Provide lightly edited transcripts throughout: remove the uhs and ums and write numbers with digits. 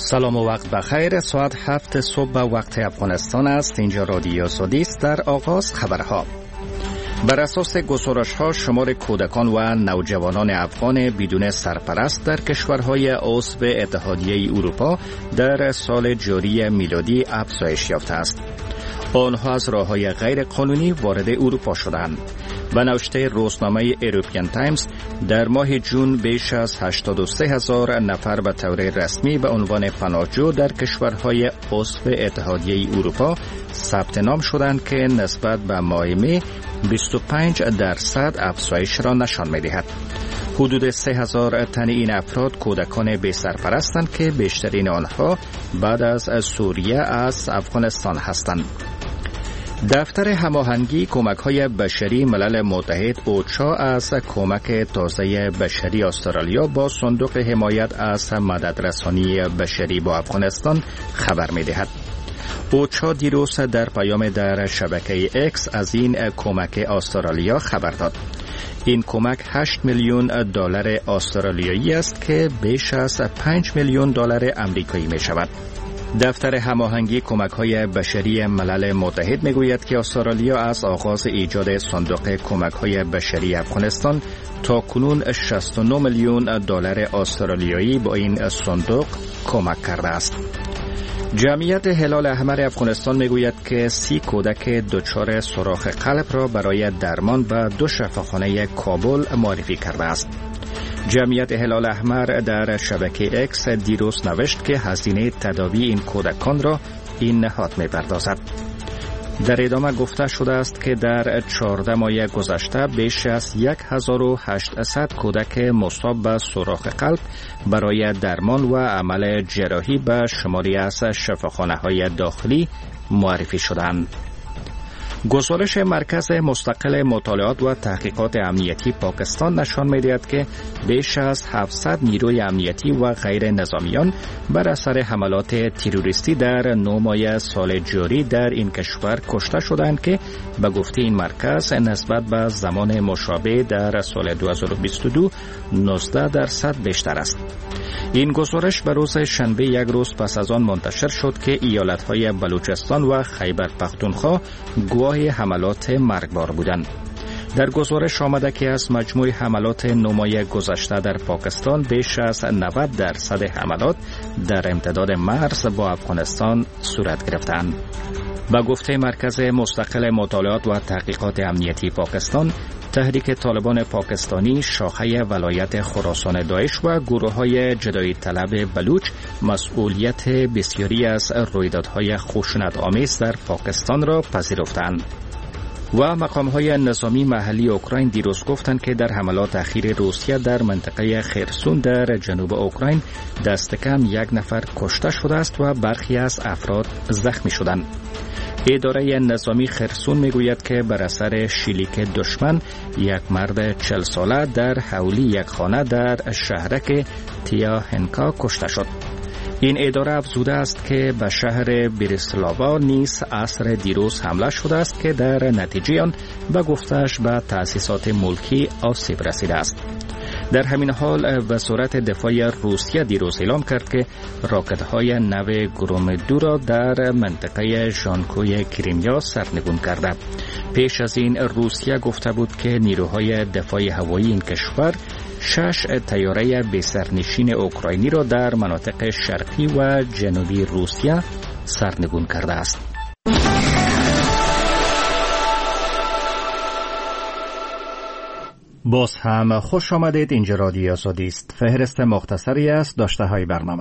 سلام و وقت بخیر. ساعت 7 صبح وقت افغانستان است. اینجا رادیو سعودی است. در آغاز خبرها. بر اساس گزارش‌ها شمار کودکان و نوجوانان افغان بدون سرپرست در کشورهای عضو اتحادیه اروپا در سال جاری میلادی افزایش یافته است. آنها از راه‌های غیر قانونی وارد اروپا شدند. به نوشته روزنامه ایروپیان تایمز در ماه جون بیش از 83,000 نفر به طور رسمی به عنوان پناهجو در کشورهای عضو اتحادیه اروپا ثبت نام شدند که نسبت به ماه می 25% افزایش را نشان می‌دهد. حدود 3,000 تن این افراد کودکان بی سرپرستند که بیشترین آنها بعد از سوریه از افغانستان هستند. دفتر هماهنگی کمک‌های بشری ملل متحد اوچا از کمک تازه بشری استرالیا با صندوق حمایت از مددرسانی بشری با افغانستان خبر می‌دهد. اوچا دیروز در پیام در شبکه اکس از این کمک استرالیا خبر داد. این کمک 8 میلیون دلار استرالیایی است که بیش از 5 میلیون دلار آمریکایی می شود. دفتر هماهنگی کمک‌های بشری ملل متحد میگوید که استرالیا از آغاز ایجاد صندوق کمک‌های بشری افغانستان تا کنون 69 میلیون دلار استرالیایی با این صندوق کمک کرده است. جمعیت هلال احمر افغانستان میگوید که 30 کودک دچار سوراخ قلب را برای درمان به 2 شفاخانه کابل معرفی کرده است. جمعیت هلال احمر در شبکه اکس دیروز نوشت که هزینه تداوی این کودکان را این نهاد می‌پردازد. در ادامه گفته شده است که در 14 ماه گذشته بیش از 1800 کودک مصاب به سوراخ قلب برای درمان و عمل جراحی به شماری از شفاخانه‌های داخلی معرفی شدند. گزارش مرکز مستقل مطالعات و تحقیقات امنیتی پاکستان نشان می‌دهد که بیش از 700 نیروی امنیتی و غیر نظامیان بر اثر حملات تروریستی در 9 ماه سال جاری در این کشور کشته شدند که به گفته این مرکز نسبت به زمان مشابه در سال 2022 19% بیشتر است. این گزارش به روز شنبه یک روز پس از آن منتشر شد که ایالت‌های بلوچستان و خیبر پختونخوا گواه حملات مرگبار بودند. در گزارش آمده که از مجموع حملات 9 ماه گذشته در پاکستان بیش از 90% حملات در امتداد مرز با افغانستان صورت گرفتند. با گفته مرکز مستقل مطالعات و تحقیقات امنیتی پاکستان، تحریک طالبان پاکستانی شاخه ولایت خراسان داعش و گروه‌های جدایی طلب بلوچ مسئولیت بسیاری از رویدادهای خشونت‌آمیز در پاکستان را پذیرفتند. و مقام‌های نظامی محلی اوکراین دیروز گفتند که در حملات اخیر روسیه در منطقه خرسون در جنوب اوکراین دست کم 1 نفر کشته شده است و برخی از افراد زخمی شدند. اداره نظامی خرسون میگوید که بر اثر شلیک دشمن یک مرد 40 ساله در حولی یک خانه در شهرک تیاهنکا کشته شد. این اداره افزوده است که به شهر بریسلاوا نیز عصر دیروز حمله شده است که در نتیجه آن به گفتش به تأسیسات ملکی آسیب رسیده است. در همین حال وزارت دفاع روسیه دیروز اعلام کرد که راکت‌های نو گرومدو را در منطقه ژانکوی کریمیا سرنگون کرده. پیش از این روسیه گفته بود که نیروهای دفاع هوایی این کشور 6 طیاره بی‌سرنشین اوکراینی را در مناطق شرقی و جنوبی روسیه سرنگون کرده است. باز هم خوش آمدید. اینجا رادیو سعودی است. فهرست مختصری است داشته های برنامه.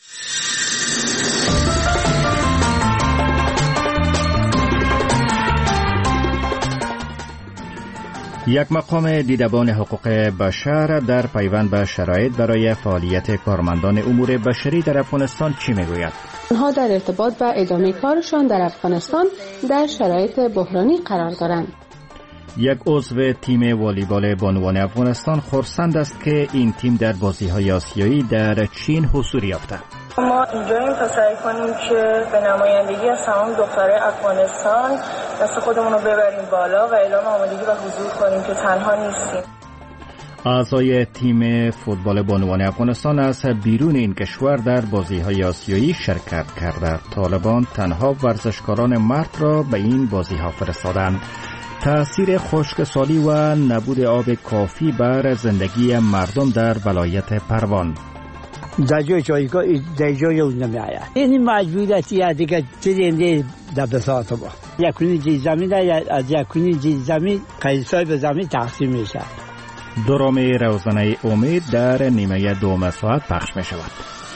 یک مقام دیدبان حقوق بشر در پیوند به شرایط برای فعالیت کارمندان امور بشری در افغانستان چی میگوید؟ آنها در ارتباط با ادامه کارشان در افغانستان در شرایط بحرانی قرار دارند. یک عضو تیم والیبال بانوان افغانستان خرسند است که این تیم در بازی‌های آسیایی در چین حضور یافته. ما اینجاییم تا سعی کنیم که به نمایندگی از تمام دخترای افغانستان دست خودمون رو ببریم بالا و اعلام آمادگی و حضور کنیم که تنها نیستیم. اعضای تیم فوتبال بانوان افغانستان از بیرون این کشور در بازی‌های آسیایی شرکت کرده. طالبان تنها ورزشکاران مرد را به این بازی‌ها فرستادند. تأثیر خشکسالی و نبود آب کافی بر زندگی مردم در ولایت پروان. در جای اون نمی آید. این مجبوریتی دیگه چیزی در بساط با یکونی جیز زمین از یکونی جیز زمین قیصای به زمین تقسیم میشه. درام روزنه امید در نیمه دوم ساعت پخش می شود.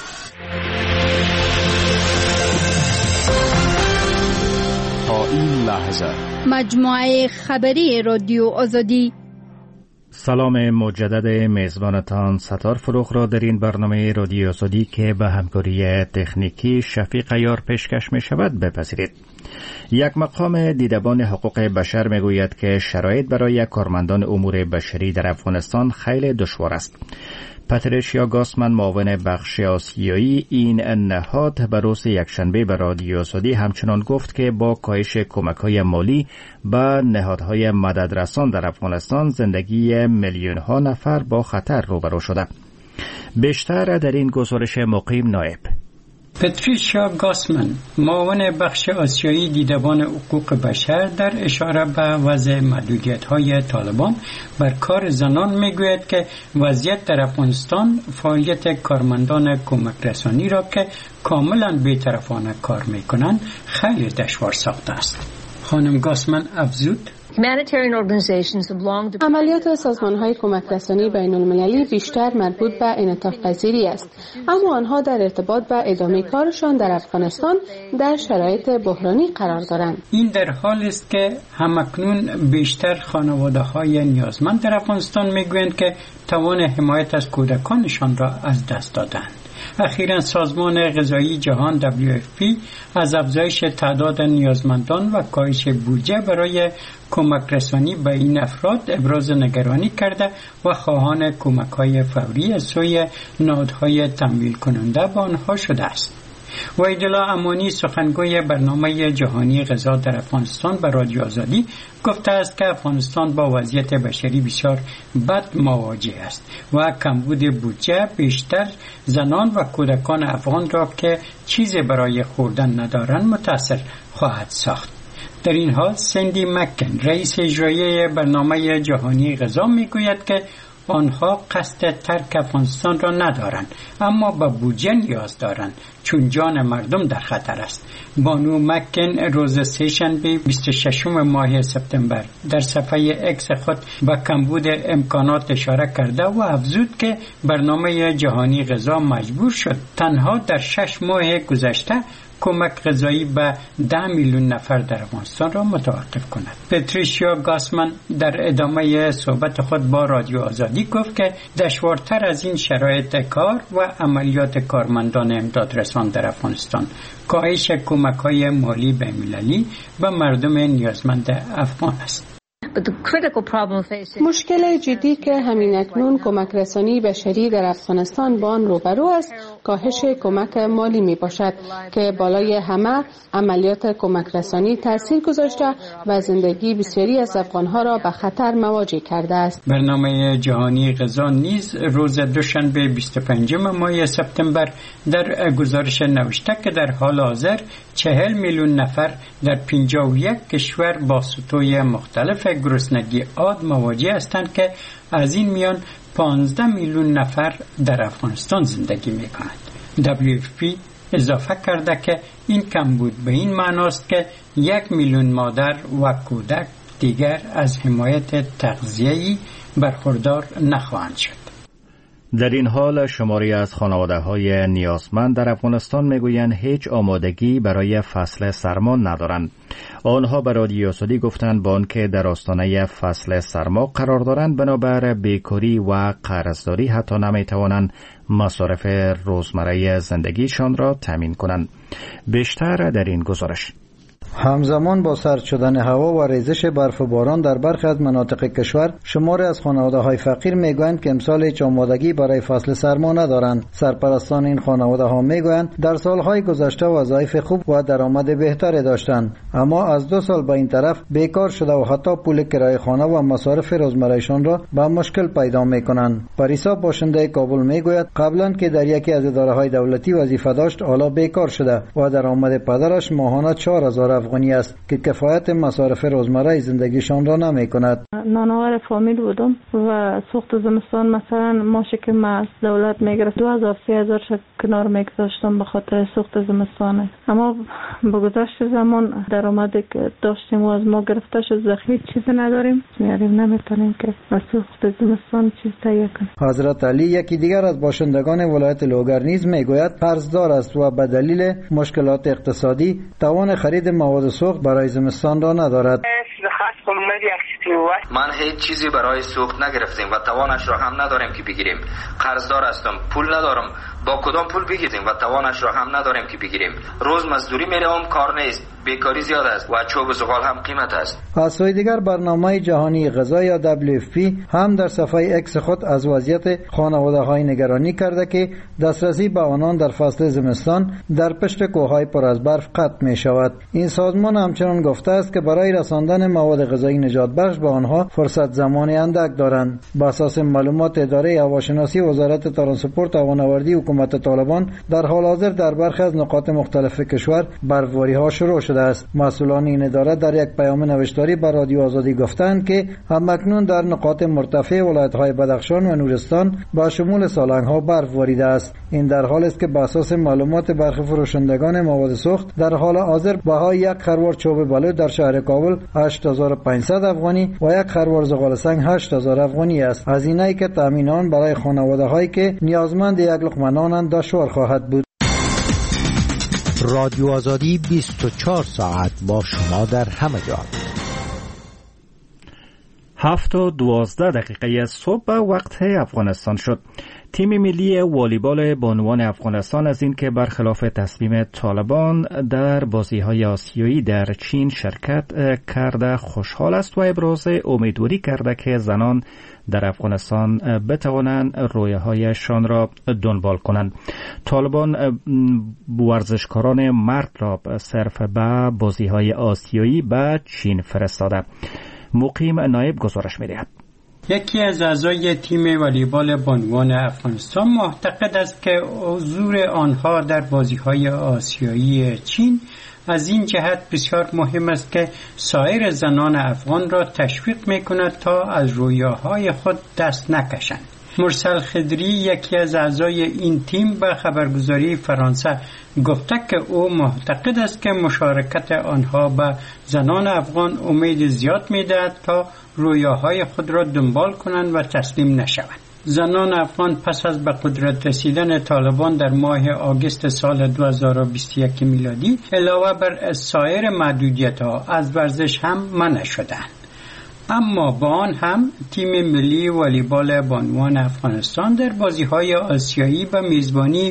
تا این لحظه مجموعه خبری رادیو آزادی. سلام مجدد میزبانتان ستار فروغ را در این برنامه رادیو آزادی که به همکاری تکنیکی شفیق عیار پیشکش می شود بپذیرید. یک مقام دیدبان حقوق بشر می گوید که شرایط برای کارمندان امور بشری در افغانستان خیلی دشوار است. پاتریشیا گاسمن معاون بخش آسیایی این نهاد به روز یکشنبه به رادیو آزادی همچنان گفت که با کاهش کمک‌های مالی به نهادهای مددرسان در افغانستان زندگی میلیون‌ها نفر با خطر روبرو شده. بیشتر در این گزارش مقیم نایب. پاتریشیا گاسمن معاون بخش آسیایی دیدبان حقوق بشر در اشاره به وضع محدودیت‌های طالبان بر کار زنان میگوید که وضعیت در افغانستان فعالیت کارمندان کمک رسانی را که کاملا بی‌طرفانه کار میکنند خیلی دشوار ساخته است. خانم گاسمن افزود: عملیات سازمان‌های کمک رسانی بین‌المللی بیشتر مربوط به انعطاف پذیری است، اما آنها در ارتباط به ادامه کارشان در افغانستان در شرایط بحرانی قرار دارند. این در حالی است که همکنون بیشتر خانواده‌های نیازمند در افغانستان میگویند که توان حمایت از کودکانشان را از دست دادند. اخیراً سازمان غذایی جهان WFP از افزایش تعداد نیازمندان و کاهش بودجه برای کمک رسانی به این افراد ابراز نگرانی کرده و خواهان کمک‌های فوری از سوی نهادهای تمویل کننده به آنها شده است. وحیدالله امانی سخنگوی برنامه جهانی غذا در افغانستان به رادیو آزادی گفته است که افغانستان با وضعیت بشری بسیار بد مواجه است و کمبود بودجه بیشتر زنان و کودکان افغان را که چیزی برای خوردن ندارند متاثر خواهد ساخت. در این حال سندی مکن رئیس اجرایی برنامه جهانی غذا میگوید که آنها قصد ترک افغانستان را ندارند، اما به بودجه نیاز دارند چون جان مردم در خطر است. بانو مکن روز سه‌شنبه 26 ماه سپتامبر در صفحه اکس خود به کمبود امکانات اشاره کرده و افزود که برنامه جهانی غذا مجبور شد تنها در 6 ماه گذشته کمک غذایی به 10 میلیون نفر در افغانستان را متوقف کند. پاتریشیا گاسمن در ادامه صحبت خود با رادیو آزادی گفت که دشوارتر از این شرایط کار و عملیات کارمندان امدادرسان در افغانستان کاهش کمک‌های مالی بین‌المللی به مردم نیازمند افغان است. مشکل جدی که همین اکنون کمک رسانی بشری در افغانستان با آن روبرو است کاهش کمک مالی می باشد که بالای همه عملیات کمک رسانی تاثیر گذاشته و زندگی بسیاری از افغانها را به خطر مواجه کرده است. برنامه جهانی غذا نیز روز دوشنبه 25 ماه سپتامبر در گزارش نوشته که در حال حاضر 40 میلیون نفر در 51 کشور با سطوح مختلف گرسنگی عاد مواجه هستند که از این میان 15 میلیون نفر در افغانستان زندگی می‌کنند. WFP اضافه کرده که این کمبود به این معناست که 1 میلیون مادر و کودک دیگر از حمایت تغذیه‌ای برخوردار نخواهند شد. در این حال شماری از خانواده‌های نیازمند در افغانستان میگویند هیچ آمادگی برای فصل سرما ندارند. آنها به رادیو آزادی گفتند با آنکه در آستانه فصل سرما قرار دارند بنابر بیکاری و قرضداری حتی نمیتوانند مصارف روزمره زندگیشان را تامین کنند. بیشتر در این گزارش. همزمان با سرد شدن هوا و ریزش برف و باران در برخی از مناطق کشور شماری از خانواده‌های فقیر میگویند که امسال هیچ آمادگی برای فصل سرما ندارند. سرپرستان این خانواده‌ها میگویند در سالهای گذشته وظایف خوب و درآمد بهتری داشتند، اما از 2 سال به این طرف بیکار شده و حتی پول کرایه خانه و مصارف روزمرهشان را به مشکل پیدا میکنند. پریسا باشنده کابل میگوید قبلا که در یکی از اداره‌های دولتی وظیفه داشت، حالا بیکار شده و درآمد پدرش ماهانه 4000 افغانی است که کفایت مصارف روزمره زندگیشان را نمیکند. نانوار فامیل بودم و سوخت زمستان مثلا ماشی که ما از دولت میگرفت 2000-3000 کنار میگذاشتم به خاطر سوخت زمستانه. اما با گذشت زمان درآمدی که داشتیم و از ما گرفته شد، هیچ چیزی نداریم، نمیتونیم که از سوخت زمستان چیز تهیه کنیم. حضرت علی یکی دیگر از باشندگان ولایت لوگر نیز میگوید قرضدار است و به دلیل مشکلات اقتصادی توان خرید مواد سوخت برای زمستان را ندارد. من هیچ چیزی برای سوخت نگرفتیم و توانش را هم نداریم که بگیریم. قرضدار هستم، پول ندارم. با کدام پول بگیریم و توانش را هم نداریم که بگیریم. روز مزدوری میروم، کار نیست، بیکاری زیاد است و چوب زغال هم قیمت است. از سوی دیگر برنامه جهانی غذا یا WFP هم در صفحه اکس خود از وضعیت خانواده‌های نگرانی کرده که دسترسی به آنان در فصل زمستان در پشت کوههای پر از برف قطع می شود. این سازمان همچنان گفته است که برای رساندن مواد غذایی نجات بخش به آنها فرصت زمانی اندک دارند. بر اساس معلومات اداره هواشناسی وزارت ترانسپورت و هوانوردی حکومت طالبان، در حال حاضر در برخی از نقاط مختلف کشور برفباری‌ها شروع شده است. مسئولان این اداره در یک پیام نوشتاری به رادیو آزادی گفتند که همکنون در نقاط مرتفع ولایت‌های بدخشان و نورستان با شمول سالنگ‌ها برف باریده است. این در حالی است که بر اساس معلومات برخی فروشندگان مواد سوخت، در حال حاضر بهای یک خروار چوب بلوط در شهر کابل 8500 افغانی و یک خروار زغال سنگ 8000 افغانی است. هزینه‌ای که تامین آن برای خانواده‌هایی که نیازمند یک لقمه نان دشوار خواهد بود. رادیو آزادی 24 ساعت با شما در همه جا. 7:12 صبح وقت افغانستان شد. تیم ملی والیبال بانوان افغانستان از این که برخلاف تصمیم طالبان در بازی‌های آسیایی در چین شرکت کرده خوشحال است و ابراز امیدواری کرده که زنان در افغانستان بتوانند رویاهایشان را دنبال کنند. طالبان ورزشکاران مرد را صرف به بازی‌های آسیایی به چین فرستاده. مقیم نایب گزارش می‌دهد. یکی از اعضای تیم والیبال بانوان افغانستان معتقد است که حضور آنها در بازی‌های آسیایی چین از این جهت بسیار مهم است که سایر زنان افغان را تشویق می‌کند تا از رویاهای خود دست نکشند. مرسل خدری یکی از اعضای این تیم به خبرگزاری فرانسه گفته که او معتقد است که مشارکت آنها به زنان افغان امید زیاد می‌دهد تا رویاهای خود را دنبال کنند و تسلیم نشوند. زنان افغان پس از به قدرت رسیدن طالبان در ماه آگوست سال 2021 میلادی علاوه بر سایر محدودیت‌ها از ورزش هم منع شدند. اما با آن هم تیم ملی والیبال بانوان افغانستان در بازی‌های آسیایی به میزبانی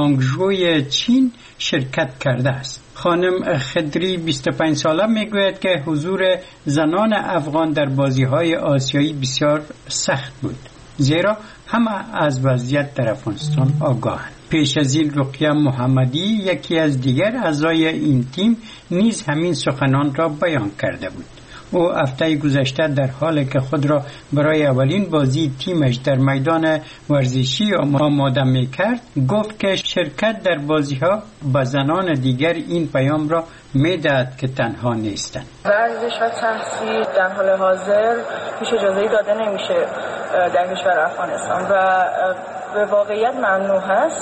آنگژوی چین شرکت کرده است. خانم خدری 25 ساله میگوید که حضور زنان افغان در بازی‌های آسیایی بسیار سخت بود، زیرا همه از وضعیت در افغانستان آگاهند. پیش از این رقیه محمدی یکی از دیگر اعضای این تیم نیز همین سخنان را بیان کرده بود. او هفته گذشته در حالی که خود را برای اولین بازی تیمش در میدان ورزشی آماده می‌کرد گفت که شرکت در بازی‌ها به زنان دیگر این پیام را می‌دهد که تنها نیستند. ورزش و تحصیل در حال حاضر هیچ اجازه‌ای داده نمیشه در کشور افغانستان و به واقعیت ممنوع هست.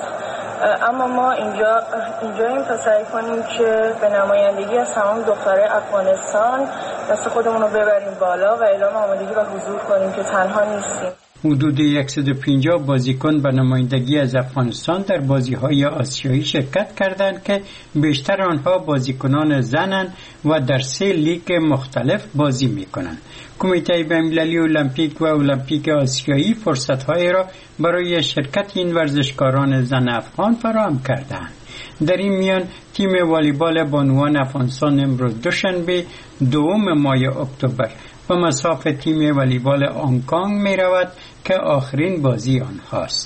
اما ما اینجاییم تا سعی کنیم که به نمایندگی از تمام دخترای افغانستان دست خودمون رو ببریم بالا و اعلام آمادگی و حضور کنیم که تنها نیستیم. حدود 150 بازیکن به نمایندگی از افغانستان در بازی‌های آسیایی شرکت کردند که بیشتر آنها بازیکنان زنند و در 3 لیگ مختلف بازی می‌کنند. کمیته بین‌المللی المپیک و المپیک آسیایی فرصت‌های را برای شرکت این ورزشکاران زن افغان فراهم کردند. در این میان تیم والیبال بانوان افغانستان امروز دوشنبه 2 ماه اکتبر و مساف تیم والیبال هنگ کنگ می رود که آخرین بازی آنهاست.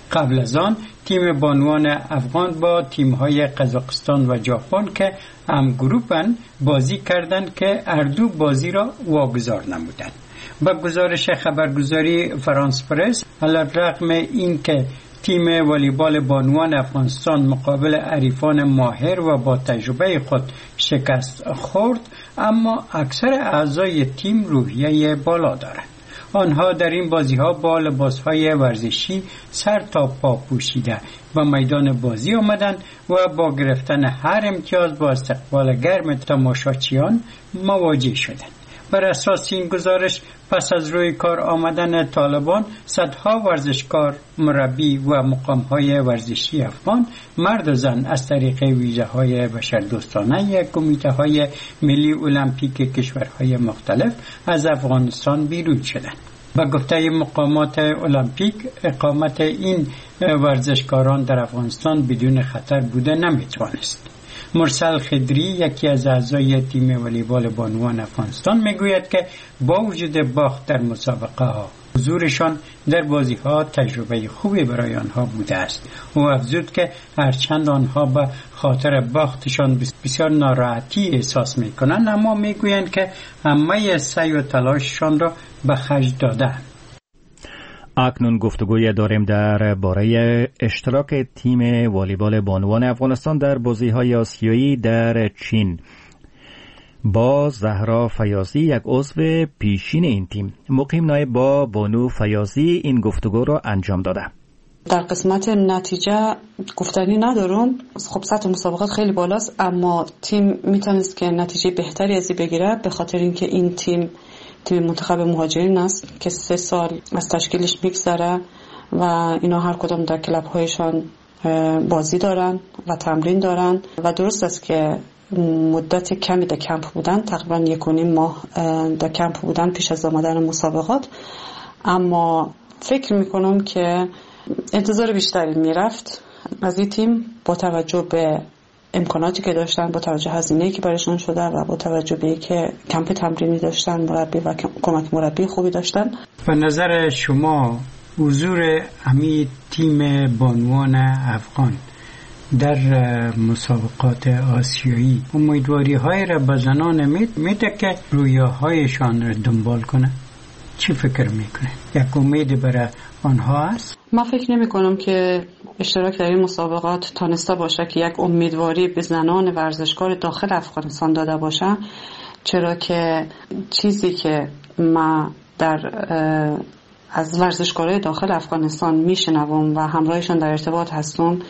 قبل از آن تیم بانوان افغان با تیم‌های قزاقستان و ژاپن که هم گروپن بازی کردند که هر دو بازی را واگذار نمودند. با گزارش خبرگزاری فرانس پرس، علی‌رغم اینکه تیم والیبال بانوان افغانستان مقابل حریفان ماهر و با تجربه خود شکست خورد، اما اکثر اعضای تیم روحیه بالا دارند. آنها در این بازی‌ها با لباس‌های ورزشی سر تا پا پوشیده و میدان بازی آمدند و با گرفتن هر امتیاز با استقبال گرم تماشاچیان مواجه شدند. بر اساس این گزارش، پس از روی کار آمدن طالبان، صدها ورزشکار، مربی و مقام‌های ورزشی افغان، مرد و زن، از طریق ویزاهای بشردوستانه کمیته‌های ملی المپیک کشورهای مختلف از افغانستان بیرون شدند. با گفته مقامات المپیک، اقامت این ورزشکاران در افغانستان بدون خطر بوده نمیتوانست. مرسل خدری، یکی از اعضای تیم والیبال بانوان افغانستان، میگوید که با وجود باخت در مسابقه ها، حضورشان در بازی ها تجربه خوبی برای آنها بوده است. او افزود که هرچند آنها به خاطر باختشان بسیار ناراحتی احساس میکنند، اما میگویند که همه سعی و تلاششان را به خرج دادند. اکنون گفتگوی داریم در باره اشتراک تیم والیبال بانوان افغانستان در بازی‌های آسیایی در چین با زهرا فیاضی، یک عضو پیشین این تیم. مقیم نایب با بانو فیاضی این گفتگو را انجام داده. در قسمت نتیجه گفتنی ندارم. خب سطح مسابقات خیلی بالاست، اما تیم میتونست که نتیجه بهتری از این بگیره، به خاطر اینکه این تیم منتخب مهاجرین است که 3 سال از تشکیلش میگذره و اینا هر کدام در کلاب هایشان بازی دارن و تمرین دارن و درست است که مدت کمی در کمپ بودن، تقریبا 1.5 ماه در کمپ بودن پیش از آمدن مسابقات، اما فکر میکنم که انتظار بیشتری میرفت از این تیم با توجه به امکاناتی که داشتن، با توجه هزینه‌ای که برایشون شده و با توجه به اینکه کمپ تمرینی داشتن، مربی و کمک مربی خوبی داشتن. به نظر شما حضور همین تیم بانوان افغان در مسابقات آسیایی امیدواری‌های را به زنان میده که رویاهایشان را دنبال کنه؟ چی فکر میکنه؟ یک امید برای آنها است؟ من فکر نمی کنم که اشتراک در این مسابقات تانسته باشه که یک امیدواری به زنان ورزشکار داخل افغانستان داده باشه، چرا که چیزی که ما از ورزشکارای داخل افغانستان میشنوم و همراهشان در ارتباط هستم،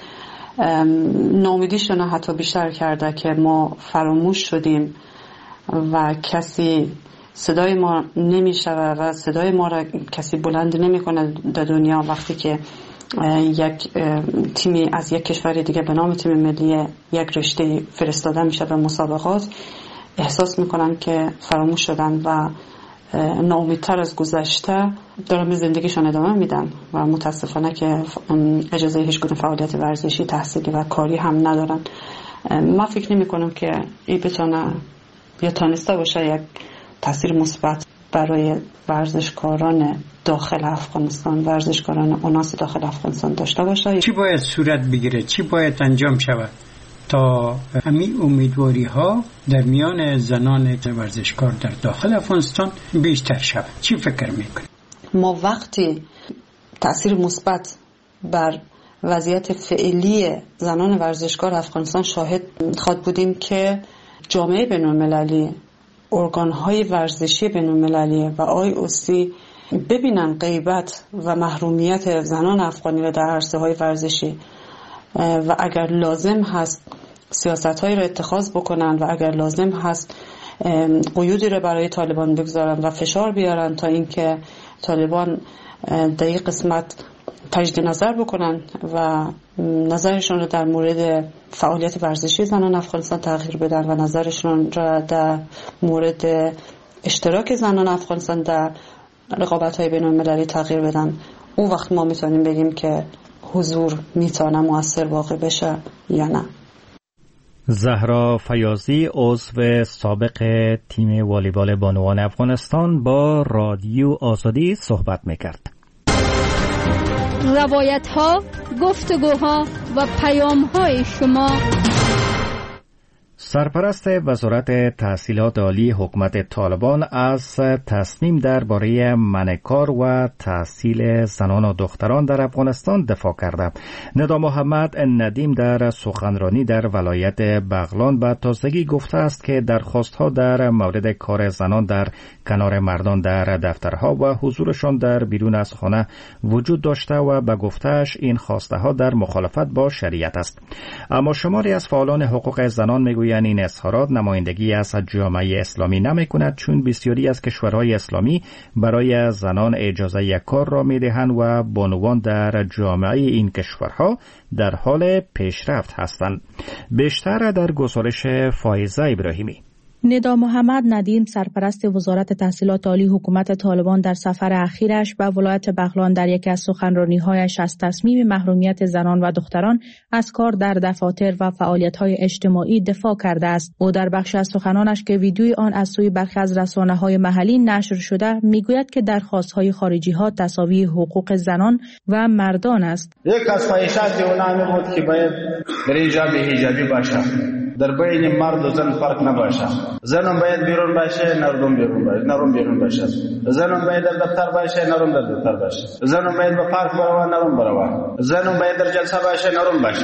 ناامیدیشون حتی بیشتر کرده که ما فراموش شدیم و کسی صدای ما نمیشوه و صدای ما را کسی بلند نمیکنه در دنیا. وقتی که یک تیمی از یک کشور دیگه به نام تیم ملی یک رشته فرستاده میشه به مسابقات، احساس میکنن که فراموش شدن و ناامیدتر از گذشته دارن به زندگیشون ادامه میدن و متاسفانه که اجازه هیچ گونه فعالیت ورزشی، تحصیلی و کاری هم ندارن. من فکر نمی کنم که این بتونه یا تانسته باشه یک تاثیر مثبت برای ورزشکاران داخل افغانستان، ورزشکاران اوناس داخل افغانستان داشته باشه. چی باید صورت بگیره؟ چی باید انجام شود تا همین امیدواری ها در میان زنان ورزشکار در داخل افغانستان بیشتر شود؟ چی فکر میکنی؟ ما وقتی تاثیر مثبت بر وضعیت فعلی زنان ورزشکار افغانستان شاهد خواهد بودیم که جامعه بین‌المللی، ارگان‌های ورزشی بین‌المللی و IOC ببینن غیبت و محرومیت زنان افغانی را در عرصه‌های ورزشی و اگر لازم هست سیاست‌هایی را اتخاذ بکنن و اگر لازم هست قیودی را برای طالبان بگذارن و فشار بیارن تا اینکه طالبان در این قسمت تجدید نظر بکنن و نظرشون رو در مورد فعالیت ورزشی زنان افغانستان تغییر بدن و نظرشون رو در مورد اشتراک زنان افغانستان در رقابت‌های بین‌المللی تغییر بدن، اون وقت ما میتونیم بگیم که حضور میتونه مؤثر واقع بشه یا نه. زهرا فیاضی، عضو سابق تیم والیبال بانوان افغانستان، با رادیو آزادی صحبت میکرد. روایت‌ها، گفتگوها و پیام‌های شما. سرپرست وزارت تحصیلات عالی حکومت طالبان از تصمیم درباره منع کار و تحصیل زنان و دختران در افغانستان دفاع کرده. ندا محمد ندیم در سخنرانی در ولایت بغلان به تازگی گفته است که درخواست‌ها در مورد کار زنان در کنار مردان در دفترها و حضورشان در بیرون از خانه وجود داشته و به گفته‌اش این خواسته‌ها در مخالفت با شریعت است. اما شماری از فعالان حقوق زنان میگویند این اظهارات نمایندگی از جامعه اسلامی نمی‌کند، چون بسیاری از کشورهای اسلامی برای زنان اجازه کار را می‌دهند و بانوان در جامعه این کشورها در حال پیشرفت هستند. بیشتر در گزارش فایزه ابراهیمی. ندا محمد ندیم سرپرست وزارت تحصیلات عالی حکومت طالبان در سفر اخیرش به ولایت بغلان در یکی از سخنرانی‌هایش از تصمیم محرومیت زنان و دختران از کار در دفاتر و فعالیت‌های اجتماعی دفاع کرده است. او در بخش از سخنانش که ویدیوی آن از سوی برخی از رسانه‌های محلی نشر شده میگوید که درخواست‌های خارجی‌ها تساوی حقوق زنان و مردان است. یک از خواهشات اونها بود که باید برای حجابی باشه، در بین مرد و زن فرق نباشه. زنم باید بیرون باشه، نرم بیرون باشه. زنم باید در دفتر باشه، نرم در دفتر باشه. زنم باید به پارک بروه، نرم بروه. زنم باید در جلسه باشه، نرم باشه.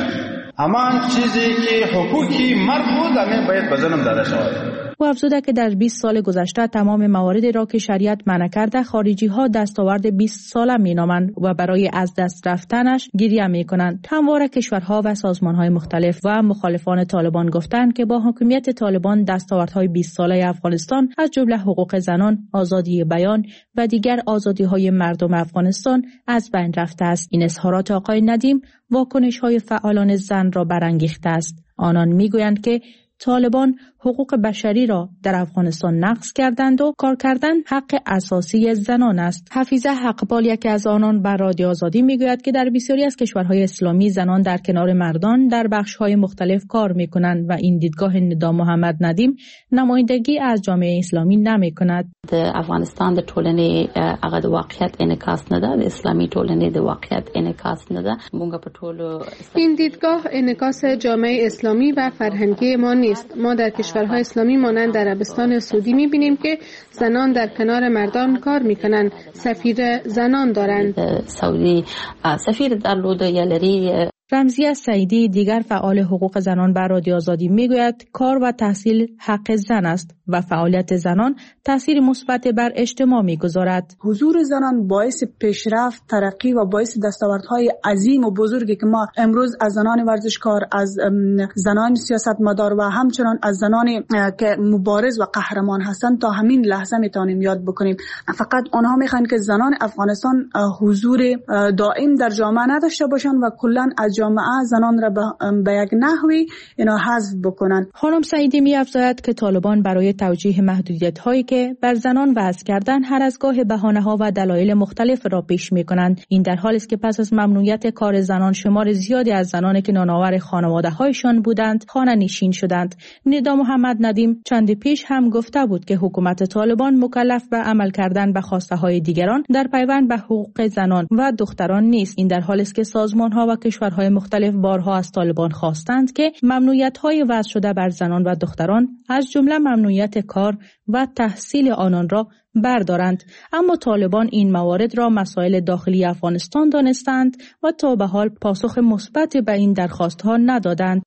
اما چیزی که حقوقی مرد بود همین باید به زنم داده شود. و افزوده که در 20 سال گذشته تمام مواردی را که شریعت منع کرده خارجی ها دستاورد 20 ساله می نامند و برای از دست رفتنش گریه می کنند. همواره کشورها و سازمان های مختلف و مخالفان طالبان گفتند که با حاکمیت طالبان دستاوردهای 20 ساله افغانستان از جمله حقوق زنان، آزادی بیان و دیگر آزادی های مردم افغانستان از بین رفته است. این اظهارات آقای ندیم واکنش های فعالان زن را برانگیخته است. آنان می گویند که طالبان حقوق بشری را در افغانستان نقض کردند و کار کردن حق اساسی زنان است. حفیظه حقپال یکی از آنان بر رادیو آزادی میگوید که در بسیاری از کشورهای اسلامی زنان در کنار مردان در بخش‌های مختلف کار می‌کنند و این دیدگاه ندا محمد ندیم نمایندگی از جامعه اسلامی نمی‌کند. افغانستان د ټولنې هغه د واقعیت انعکاس نه ده، د اسلامي ټولنې د واقعیت انعکاس نه ده. موږ په ټولو این دیدگاه انعکاس جامعه اسلامی و فرهنگی ما نیست. ما در کشورهای اسلامی مانند عربستان سعودی می‌بینیم که زنان در کنار مردان کار می‌کنند. سفیر زنان دارند. سعودی سفیر درلوده یا لري. رمزیه سعیدی دیگر فعال حقوق زنان بر رادیو آزادی میگوید کار و تحصیل حق زن است و فعالیت زنان تاثیر مثبت بر اجتماع میگذارد. حضور زنان باعث پیشرفت، ترقی و باعث دستاوردهای عظیم و بزرگی که ما امروز از زنان ورزشکار، از زنان سیاستمدار و همچنان از زنانی که مبارز و قهرمان هستند تا همین لحظه میتونیم یاد بکنیم. فقط آنها میخوان که زنان افغانستان حضور دائم در جامعه نداشته باشند و کلا از جامعه زنان را به یک نحوی اینا حذف بکنن. خانم سعیدی می‌افزاید که طالبان برای توجیه محدودیت‌هایی که بر زنان وضع کردن هر از گاه بهانه‌ها و دلایل مختلف را پیش می‌کنند. این در حالی است که پس از ممنوعیت کار زنان شمار زیادی از زنانی که نانآور خانواده‌هایشان بودند خانه‌نشین شدند. ندا محمد ندیم چند پیش هم گفته بود که حکومت طالبان مکلف به عمل کردن به خواسته‌های دیگران در پیوند به حقوق زنان و دختران نیست. این در حالی است که سازمان‌ها و کشورهای مختلف بارها از طالبان خواستند که ممنوعیت‌های وضع شده بر زنان و دختران از جمله ممنوعیت کار و تحصیل آنان را بردارند، اما طالبان این موارد را مسائل داخلی افغانستان دانستند و تا به حال پاسخ مثبت به این درخواست‌ها ندادند.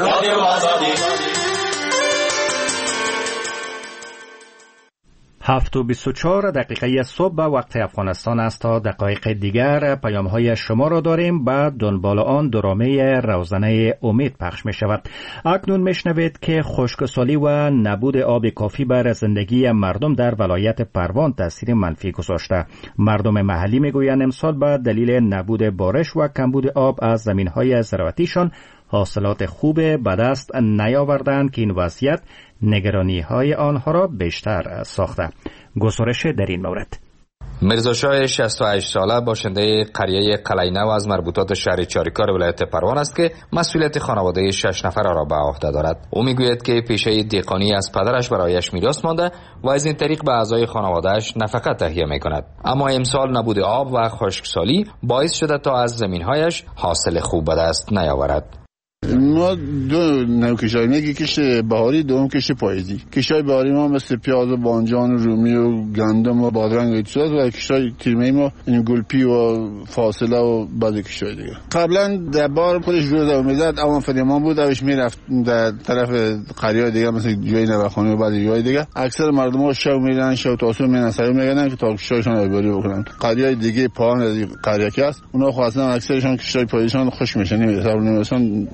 7:24 دقیقه صبح به وقت افغانستان است. تا دقایق دیگر پیام‌های شما را داریم. بعد دنبال آن درامه روزانه امید پخش می شود. اکنون میشنوید که خشکسالی و نبود آب کافی بر زندگی مردم در ولایت پروان تاثیر منفی گذاشته. مردم محلی میگویند امسال به دلیل نبود بارش و کمبود آب از زمین‌های زراعتیشان حاصلات خوب به دست نیاوردند که این وضعیت نگرانی‌های آنها را بیشتر ساخته. گزارش در این مورد. میرزاشاه 68 ساله باشنده قریه قلعه‌نو از مربوطات شهر چاریکار ولایت پروان است که مسئولیت خانواده 6 نفر را به عهده دارد. او میگوید که پیشه دیقانی از پدرش برایش میراث مانده و از این طریق به اعضای خانواده‌اش نفقه تهیه میکند. اما امسال نبود آب و خشکسالی باعث شده تا از زمین‌هایش حاصل خوب به دست نیاورد. ما دو نوع کشای، یکی کشت بهاری، دوم کشت پاییزی. کشای بهاری ما مثل پیاز و بانجان و رومی و گندم و بادرنگ و چیزا، و کشای تیرمه ما این گلپی و فاصله و بعضی کشای دیگه. قبلا در بار خودش روزه میزد، اما فریمان بود، اوش میرفت در طرف قریه دیگه مثل جای نوخانی و بعضی جای دیگه. اکثر مردم ها شو میرن، شو تاسو میرن، سعی میکنن که تا کشایشون آبیاری بکنن. قریه دیگه پایان از قریه کی است، اونا خاصا اکثرشون کشای پاییزشون خوش میشن، نمیرسن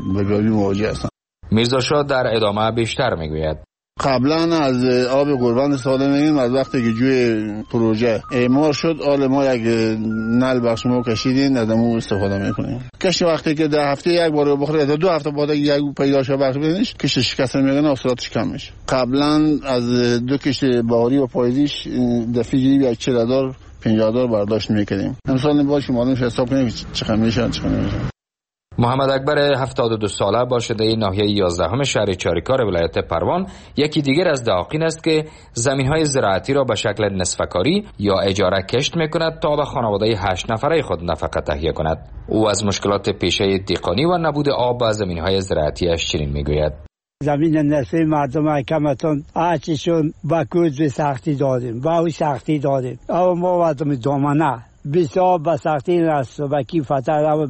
میرزاشاه در ادامه بیشتر میگوید. قبلا از آب قربان استفاده می‌کردیم، از وقتی که جوی پروژه اعمار شد آل ما یک نل بخش ما کشیدیم، از اون استفاده میکنیم. کش وقتی که در هفته یک بار بخوره، تا 2 هفته بعد یک پیدا شه بخش بدینش، کش شکست میکنه، اثراتش کم میشه. قبلا از 2 کشت بهاری و پاییزیش دفعی یک 40,000 50,000 برداشت میکردیم. امسال باشه معلوم حساب کنیم چقدر میشه. محمد اکبر 72 ساله باشنده ناحیه 11 شهر چاریکار ولایت پروان یکی دیگر از دهاقین است که زمین‌های زراعتی را به شکل نصفه‌کاری یا اجاره کشت می‌کند تا به خانواده 8 نفره خود نفقه تهیه کند. او از مشکلات پیشه دیقانی و نبود آب به زمین‌های زراعتیش چنین می‌گوید. زمین نصفه مردم کمتون آچشون با کوز به سختی دادیم، با او سختی دادیم. اما ما وادم دامنه بسیار با سختی است و کی فتره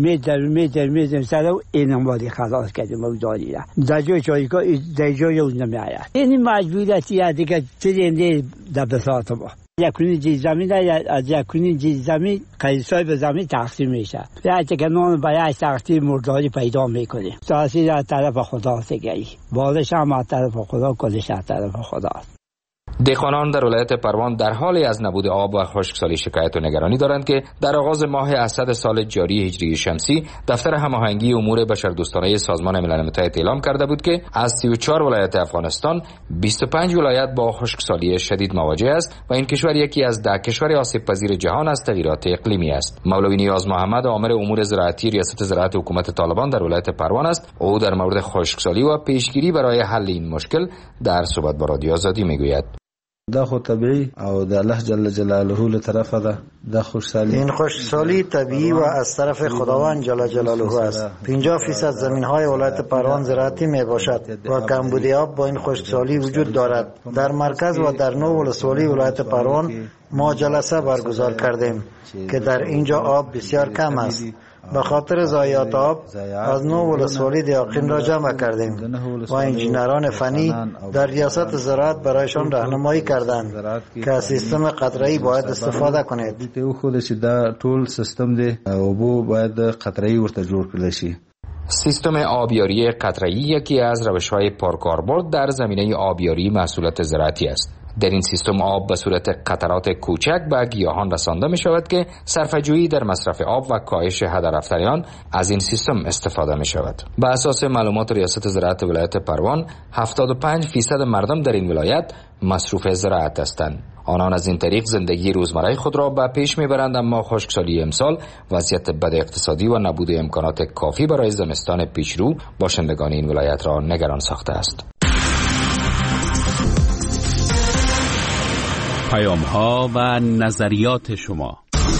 میدر سر اینم وادی خلاص کردیم و دادی در جای چایکا در جای اون نمیآید. این مجبوریتی دیگه چیزی در بساط ما یکونی جیز زمین از یکونی جیز زمین قیصای به زمین تقسیم میشه. یا که نون باید سختی مرداری پیدا میکنیم. تاثیر از طرف خدا سگی بالش هم از طرف خدا، کلش از طرف خدا. دهقانان در ولایت پروان در حالی از نبود آب و خشکسالی شکایت و نگرانی دارند که در آغاز ماه اسد سال جاری هجری شمسی دفتر هماهنگی امور بشردوستانه سازمان ملل متحد اعلام کرده بود که از 34 ولایت افغانستان 25 ولایت با خشکسالی شدید مواجه است و این کشور یکی از 10 کشور آسیب پذیر جهان از تغییرات اقلیمی است. مولوی نیاز محمد آمر امور زراعتی ریاست زراعت حکومت طالبان در ولایت پروان است. او در مورد خشکسالی و پیشگیری برای حل این مشکل در صحبت با رادیو آزادی میگوید. دا خو طبیعی او د الله جل جلاله له طرفه ده. دا خوشحالی این خوشحالی طبیعی و از طرف خداوند جل جلاله است. 50% زمین‌های ولایت پروان زراعتی میباشد و کمبود آب با این خوشحالی وجود دارد. در مرکز و در نو ولسوالی ولایت پروان ما جلسه برگزار کردیم که در اینجا آب بسیار کم است. به خاطر ضایعات آب از نو ولسوالی دیاقین را جمع کردیم و انجینران فنی در ریاست زراعت برایشان راهنمایی کردند که از سیستم قطره‌ای باید استفاده کنید. او خودش دا ټول سیستم دی او بو باید قطره‌ای ورته جوړ کړل شي. سیستم آبیاری قطره‌ای یکی از روش‌های پرکاربرد در زمینه آبیاری محصولات زراعتی است. در این سیستم آب به صورت قطرات کوچک به گیاهان رسانده می شود که صرفه‌جویی در مصرف آب و کاهش هدر رفتن از این سیستم استفاده می شود. به اساس معلومات ریاست زراعت ولایت پروان 75% مردم در این ولایت مصروف زراعت هستند. آنان از این طریق زندگی روزمره خود را به پیش میبرند، اما خشکسالی امسال، وضعیت بد اقتصادی و نبود امکانات کافی برای زمستان پیشرو باشندگان این ولایت را نگران ساخته است. پیام‌ها و نظریات شما.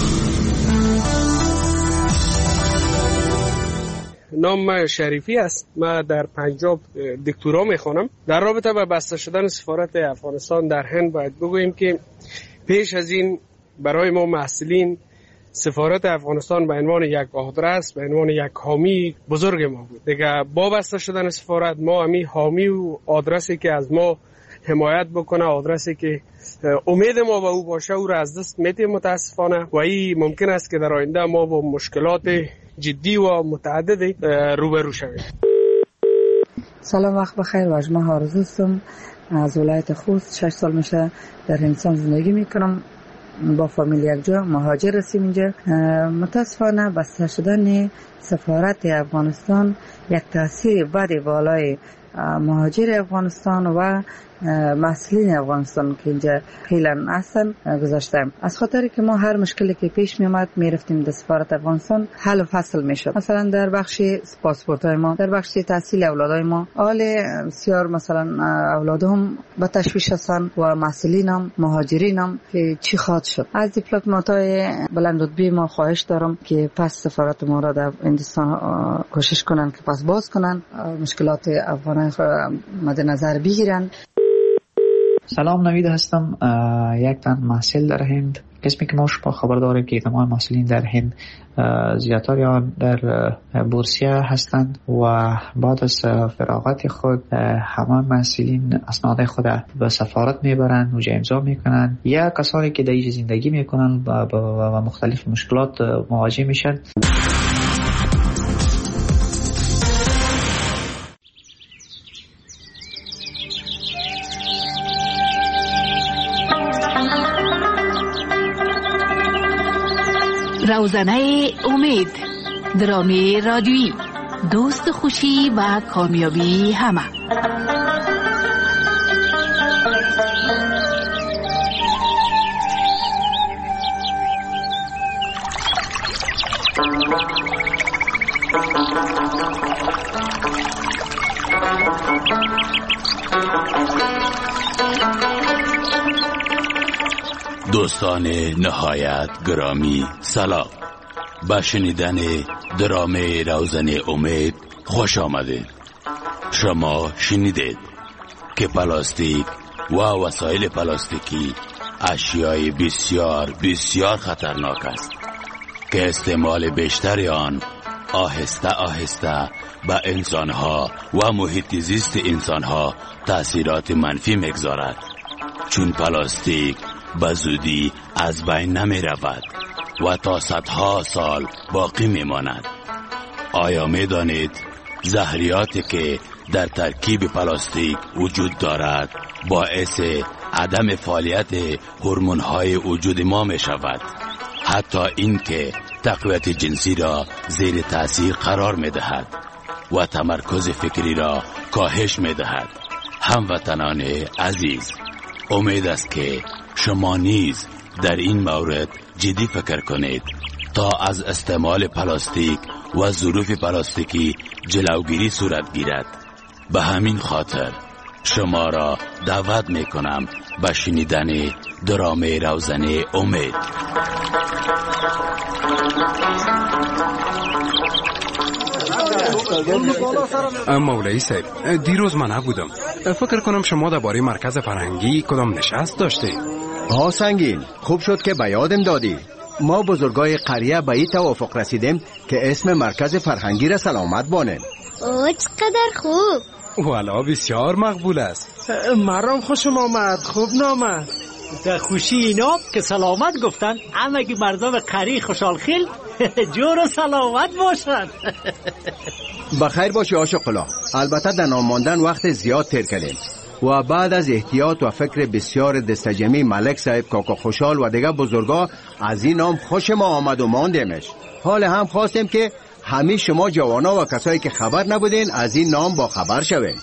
نام من شریفی است. من در پنجاب دکترا میخوانم. در رابطه با بسته شدن سفارت افغانستان در هند باید بگوییم که پیش از این برای ما محصلین سفارت افغانستان به عنوان یک آدرس، به عنوان یک حامی بزرگ ما بود. دیگه با بسته شدن سفارت ما همی حامی و آدرسی که از ما حمایت بکنه، آدرسی که امید ما به او باشه، او را از دست میدیم متاسفانه، و این ممکن است که در آینده ما با مشکلات جدی و متعددی روبرو شویم. سلام، وقت بخیر. واجمه آرزو هستم از ولایت خوست. 6 سال میشه در هندوستان زندگی میکنم. با فامیل یک جا مهاجر رسیم اینجا. متاسفانه بسته شدن سفارت افغانستان یک تاثیر بد بالای مهاجر افغانستان و مسئولین افغانستان که اینجا خیلی هستن گذاشتیم. از خاطر که ما هر مشکلی که پیش می اومد می رفتیم در سفارت افغانستان حل و فصل می شد. مثلا در بخش پاسپورت های ما، در بخش تحصیل اولادای ما، حال بسیار مثلا اولادهم به تشویش هستن و مسئولین هم مهاجرین هم که چی خواهد شد. از دیپلمات‌های بلند رتبه ما خواهش دارم که پس سفارت ما را در هندوستان کوشش کنن که پس باز کنن، مشکلات افغانان مد نظر بگیرن. سلام، نوید هستم، یک تن محصل در هند. قسمی که ما شما خبر داریم که تمام محصلین در هند زیادتر آن در بورسیه هستند و بعد از فراغت خود همه محصلین اسناد خود به سفارت میبرند، اونجا امضا میکنند. یا کسانی که در اینجا زندگی میکنند و مختلف مشکلات مواجه میشن. روزنه امید، درامه رادیویی، دوست خوشی و کامیابی همه. دوستان نهایت گرامی، سلام. به شنیدن درامه روزنه امید خوش آمدید. شما شنیدید که پلاستیک و وسایل پلاستیکی اشیای بسیار بسیار خطرناک است که استعمال بیشتر آن آهسته آهسته به انسانها و محیط زیست انسانها تأثیرات منفی میگذارد، چون پلاستیک به زودی از بین نمی رود و تا صدها سال باقی می ماند. آیا می دانید زهریاتی که در ترکیب پلاستیک وجود دارد باعث عدم فعالیت هورمون‌های وجود ما می شود، حتی این که تقویت جنسی را زیر تأثیر قرار می دهد و تمرکز فکری را کاهش می دهد. هموطنان عزیز، امید است که شما نیز در این مورد جدی فکر کنید تا از استعمال پلاستیک و ظروف پلاستیکی جلوگیری صورت گیرد. به همین خاطر شما را دعوت می کنم به شنیدن درامه روزنه امید. مولوی صاحب، دیروز من نبودم. فکر کنم شما درباره مرکز فرهنگی کدام نشست داشتید؟ ها سنگین، خوب شد که به یادم دادی. ما بزرگای قریه به این توافق رسیدیم که اسم مرکز فرهنگی را سلامت بانیم. اوه چقدر خوب. والا بسیار مقبول است. مرام خوشم آمد، خوب نامد. در خوشی اینا که سلامت گفتن، اما که مردم قری خوشحال خیل جور و سلامت باشد. بخیر باشی عاشق‌الله. البته در نام ماندن وقت زیاد تیر کردیم و بعد از احتیاط و فکر بسیار دستجمی ملک صاحب، کاکا خوشحال و دیگر بزرگا از این نام خوش ما آمد و ماندیمش. حال هم خواستیم که همه شما جوانا و کسایی که خبر نبودین از این نام با خبر شوین.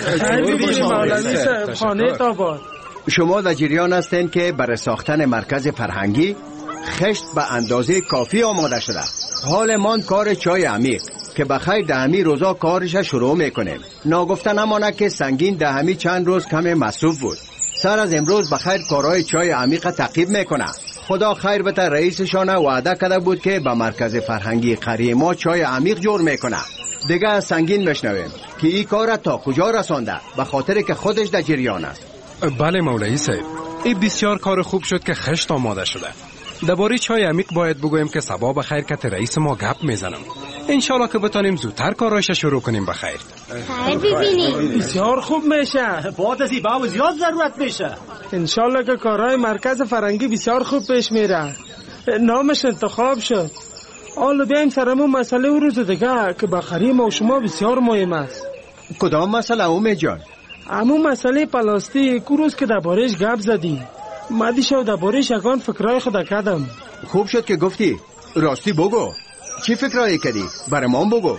شما در جریان هستین که برای ساختن مرکز فرهنگی خشت به اندازه کافی آماده شده. حال مان کار چای عمیق که بخیر دهمی روزا کارش شروع میکنیم. ناگفته نمانه که سنگین دهمی چند روز کم مصروف بود. سر از امروز بخیر کارهای چای عمیق تعقیب میکنه. خدا خیر بده، رئیسشان وعده کرده بود که به مرکز فرهنگی قریه ما چای عمیق جور میکنه. دیگه از سنگین بشنویم که این کار تا کجا رسانده، به خاطر که خودش در جریان است. بله مولوی صاحب، این بسیار کار خوب شد که خشت آماده شده. درباره چای عمیق باید بگویم که صبا بخیر که رئیس ما گپ میزنم. انشالله که بتانیم زودتر کارایش شروع کنیم. بخیر. خیر ببینیم. بسیار خوب میشه. بعد از این باو زیاد ضرورت میشه. انشالله که کارهای مرکز فرهنگی بسیار خوب پیش میره. نامش انتخاب شد. حالا بیایم سرمون مسئله او روز دیگه که بخری ما و شما بسیار مهم است. کدام مسئله اومه جان؟ همون مسئله پلاستیک روز که درباره‌اش گپ زدیم. مدیشو درباره‌اش یگان فکرای خود کردم. خوب شد که گفتی. راستی بگو چی فکرایی کردی؟ برای ما بگو.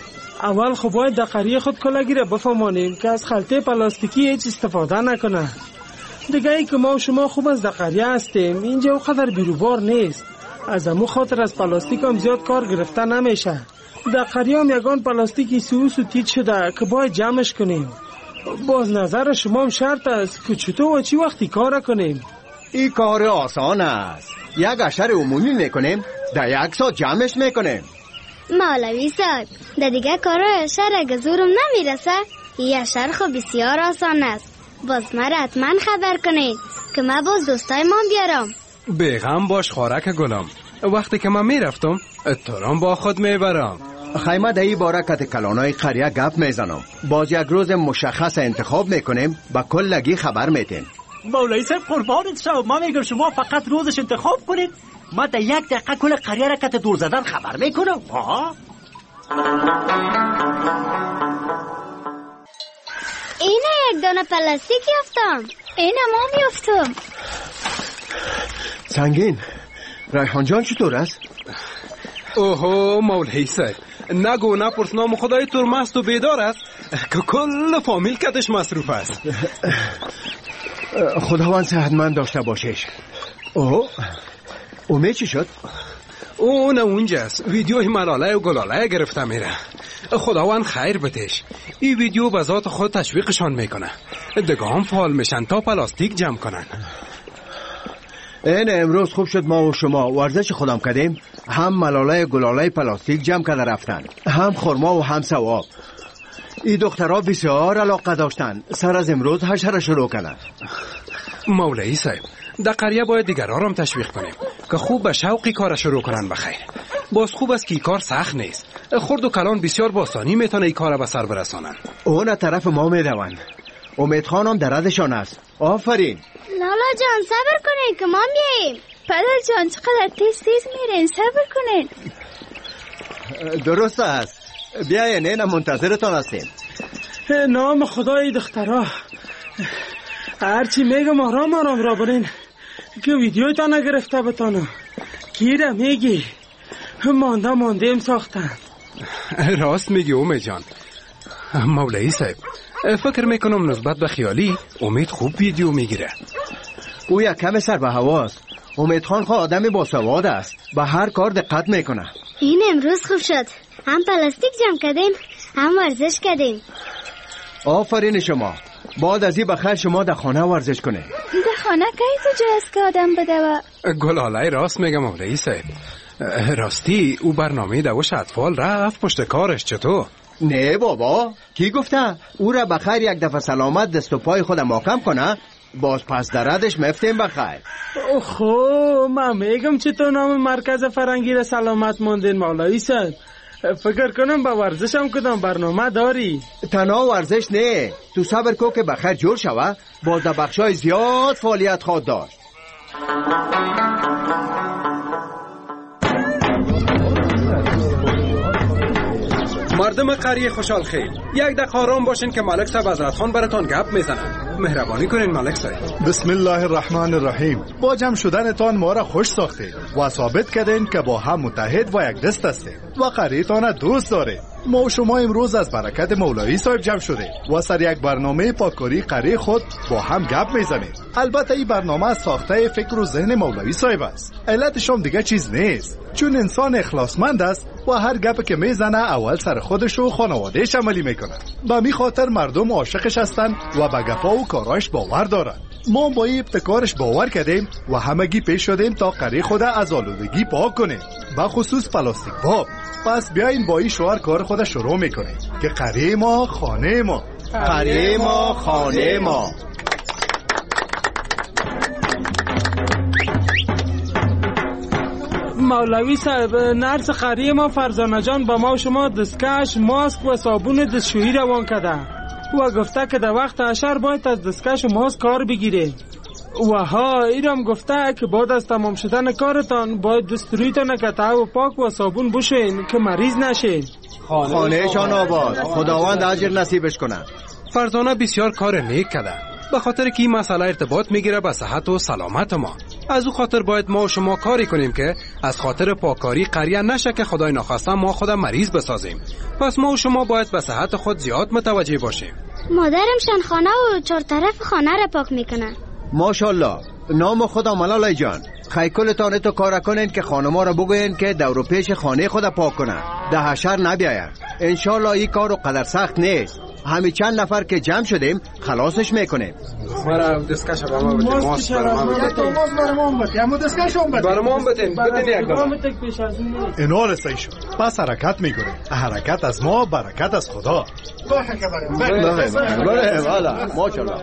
اول خب باید در قریه خود کلاگی را بفهمانیم که از خلطه پلاستیکی هیچ استفاده نکنه. دیگه ای که ما و شما خوب از در قریه هستیم، اینجا اونقدر بیروبار نیست. از امو خاطر از پلاستیک هم زیاد کار گرفته نمیشه. در قریه هم یگان پلاستیکی سوس و تیت شده که باید جمعش کنیم. باز نظر شما هم شرط است که چطور و چی وقتی کار کنیم. این کار آسان است. یک اشر عمومی میکنیم، در یک ساعت جمعش میکنیم. مولوی صاحب، در دیگه کارهای اشر اگه زورم نمیرسه، این اشر خب بسیار آسان است. باز مرا حتما خبر کنید که من باز دوستای من بیارم. بیغم باش خورک گلم، وقتی که من میرفتم تورم با خود میبرم. خیمه در این بارکت کلانای قریه گپ میزنم. باز یک روز مشخص انتخاب میکنیم، با کلگی خبر میتیم. مولوی صاحب قربانت شم، ما میگم شما فقط روزش انتخاب کنید، ما در 1 دقیقه کل قریه را کت دور زدن خبر میکنم. اینه یک دانه پلاستیک یافتم. اینه ما میافتم. سنگین، ریحان جان چطور است؟ اوهو مولوی صاحب، نگو نپرس، نام خدای تور مست و بیدار است که کل فامیل کتش مصروف است. خداوند صحتمند داشته باشش. اوه، اومه چی شد؟ اون اونجاست، ویدیوی ملاله و گلاله گرفته میره. خداوند خیر بتش. این ویدیو به ذات خود تشویقشان میکنه، دیگه هم فعال میشن تا پلاستیک جمع کنن. این امروز خوب شد ما و شما ورزش خودم کردیم، هم ملاله گلاله پلاستیک جمع کرده رفتن، هم خرما و هم ثواب. این دخترها بسیار علاقه داشتن، سر از امروز حشره شروع کنن. مولوی صاحب، در قریه باید دیگرها هم تشویق کنیم که خوب به شوقی کار شروع کنن. بخیر، باز خوب است که این کار سخت نیست، خرد و کلان بسیار با آسانی میتونه این کار به سر برسانن. اون طرف ما میدوند. امید خانم درازشان است. آفرین. لالا جان صبر کنین که ما میاییم. پدر جان چقدر تیز میرین، صبر کنین. درست است، بیاین، این منتظرتان هستیم. نام خدای دخترها، هرچی میگم آرام آرام را برین که ویدیوی تا نگرفته بتانم. گیره میگی ماندیم ساختن. راست میگی امید جان. مولوی صاحب، فکر میکنم نسبت به خیالی امید خوب ویدیو میگیره. او یک کم سر به هواست. امید خان خواه آدمی با سواد است، به هر کار دقت میکنه. این امروز خوب شد، هم پلاستیک جمع کردیم هم ورزش کردیم. آفرین شما. بعد از این بخیر شما در خانه ورزش کنه. در خانه که تو جا است که آدم بده. گلاله راست میگم مولوی صاحب. راستی او برنامه دوش اطفال رفت پشت کارش چطور؟ نه بابا، کی گفته؟ او را بخیر یک دفعه سلامت دست و پای خود محکم کنه، باز پس دردش مفتیم بخیر. اوه، من میگم چطور نام مرکز فرنگی را سلامت ماندین مولوی صاحب. فکر کنم با ورزش هم کدام برنامه داری. تنها ورزش نه، تو صبر کو که بخیر جور شوه، باز در بخشای زیاد فعالیت خواهد داشت. مردم قریه خوشحال خیل، 1 دقیقه آرام باشین که ملک صاحب حضرت خان براتون گپ میزنن. مهربانی کنین ملک صاحب. بسم الله الرحمن الرحیم. با جمع شدنتان ما را خوش ساختید و ثابت کردین که با هم متحد و یک دست هستید و قریه‌تان دوست دارید. ما و شما امروز از برکت مولوی صاحب جمع شده و سر یک برنامه پاککاری قریه خود با هم گپ میزنیم. البته این برنامه از ساخته فکر و ذهن مولوی صاحب است. علتش هم دیگه چیز نیست، چون انسان اخلاصمند است و هر گپ که میزنه اول سر خودش و خانوادهش عملی میکنه. به می خاطر مردم عاشقش هستن و به گپا و کاراش باور دارن. ما با این ابتکارش باور کردیم و همگی پیش شدیم تا قریه خود از آلودگی پاک کنیم، به خصوص پلاستیک باب. پس بیاین با این شعار کار خود شروع میکنیم که قریه ما خانه ما، قریه ما خانه ما. مولوی صاحب، نرس قریه ما فرزانه جان با ما و شما دستکش، ماسک و صابون دستشویی روان کرده و گفته که در وقت عشر باید از دستکش و ماسک کار بگیره و ها ایرام گفته که بعد از تمام شدن کارتان باید دسترویتان قطعه و پاک و صابون بشوین که مریض نشین. خانه شان آباد، خداوند اجر نصیبش کنه. فرزانه بسیار کار نیک کرده، به خاطر که این مسئله ارتباط میگیره به صحت و سلامت ما. از او خاطر باید ما و شما کاری کنیم که از خاطر پاکاری قریه نشه که خدای نخواسته ما خود مریض بسازیم. پس ما و شما باید به صحت خود زیاد متوجه باشیم. مادرم خانه و 4 طرف خانه را پاک میکنن. ماشاءالله. نام خدا ملالای جان. خیکلتان تو کار کنین که خانما را بگوین که دور و پیش خانه خود پاک کنن. ده حشر نبیاید. انشالله این کارو قدر سخت نیست. همین چند نفر که جمع شدیم خلاصش میکنیم. برای دستکش برام بده. ماست برام بده. اما دستکشون بده. برام بده. بدین یک دام. اینا رسایی شد. پس حرکت میکنیم. حرکت از ما، برکت از خدا. بله والا ماشاءالله.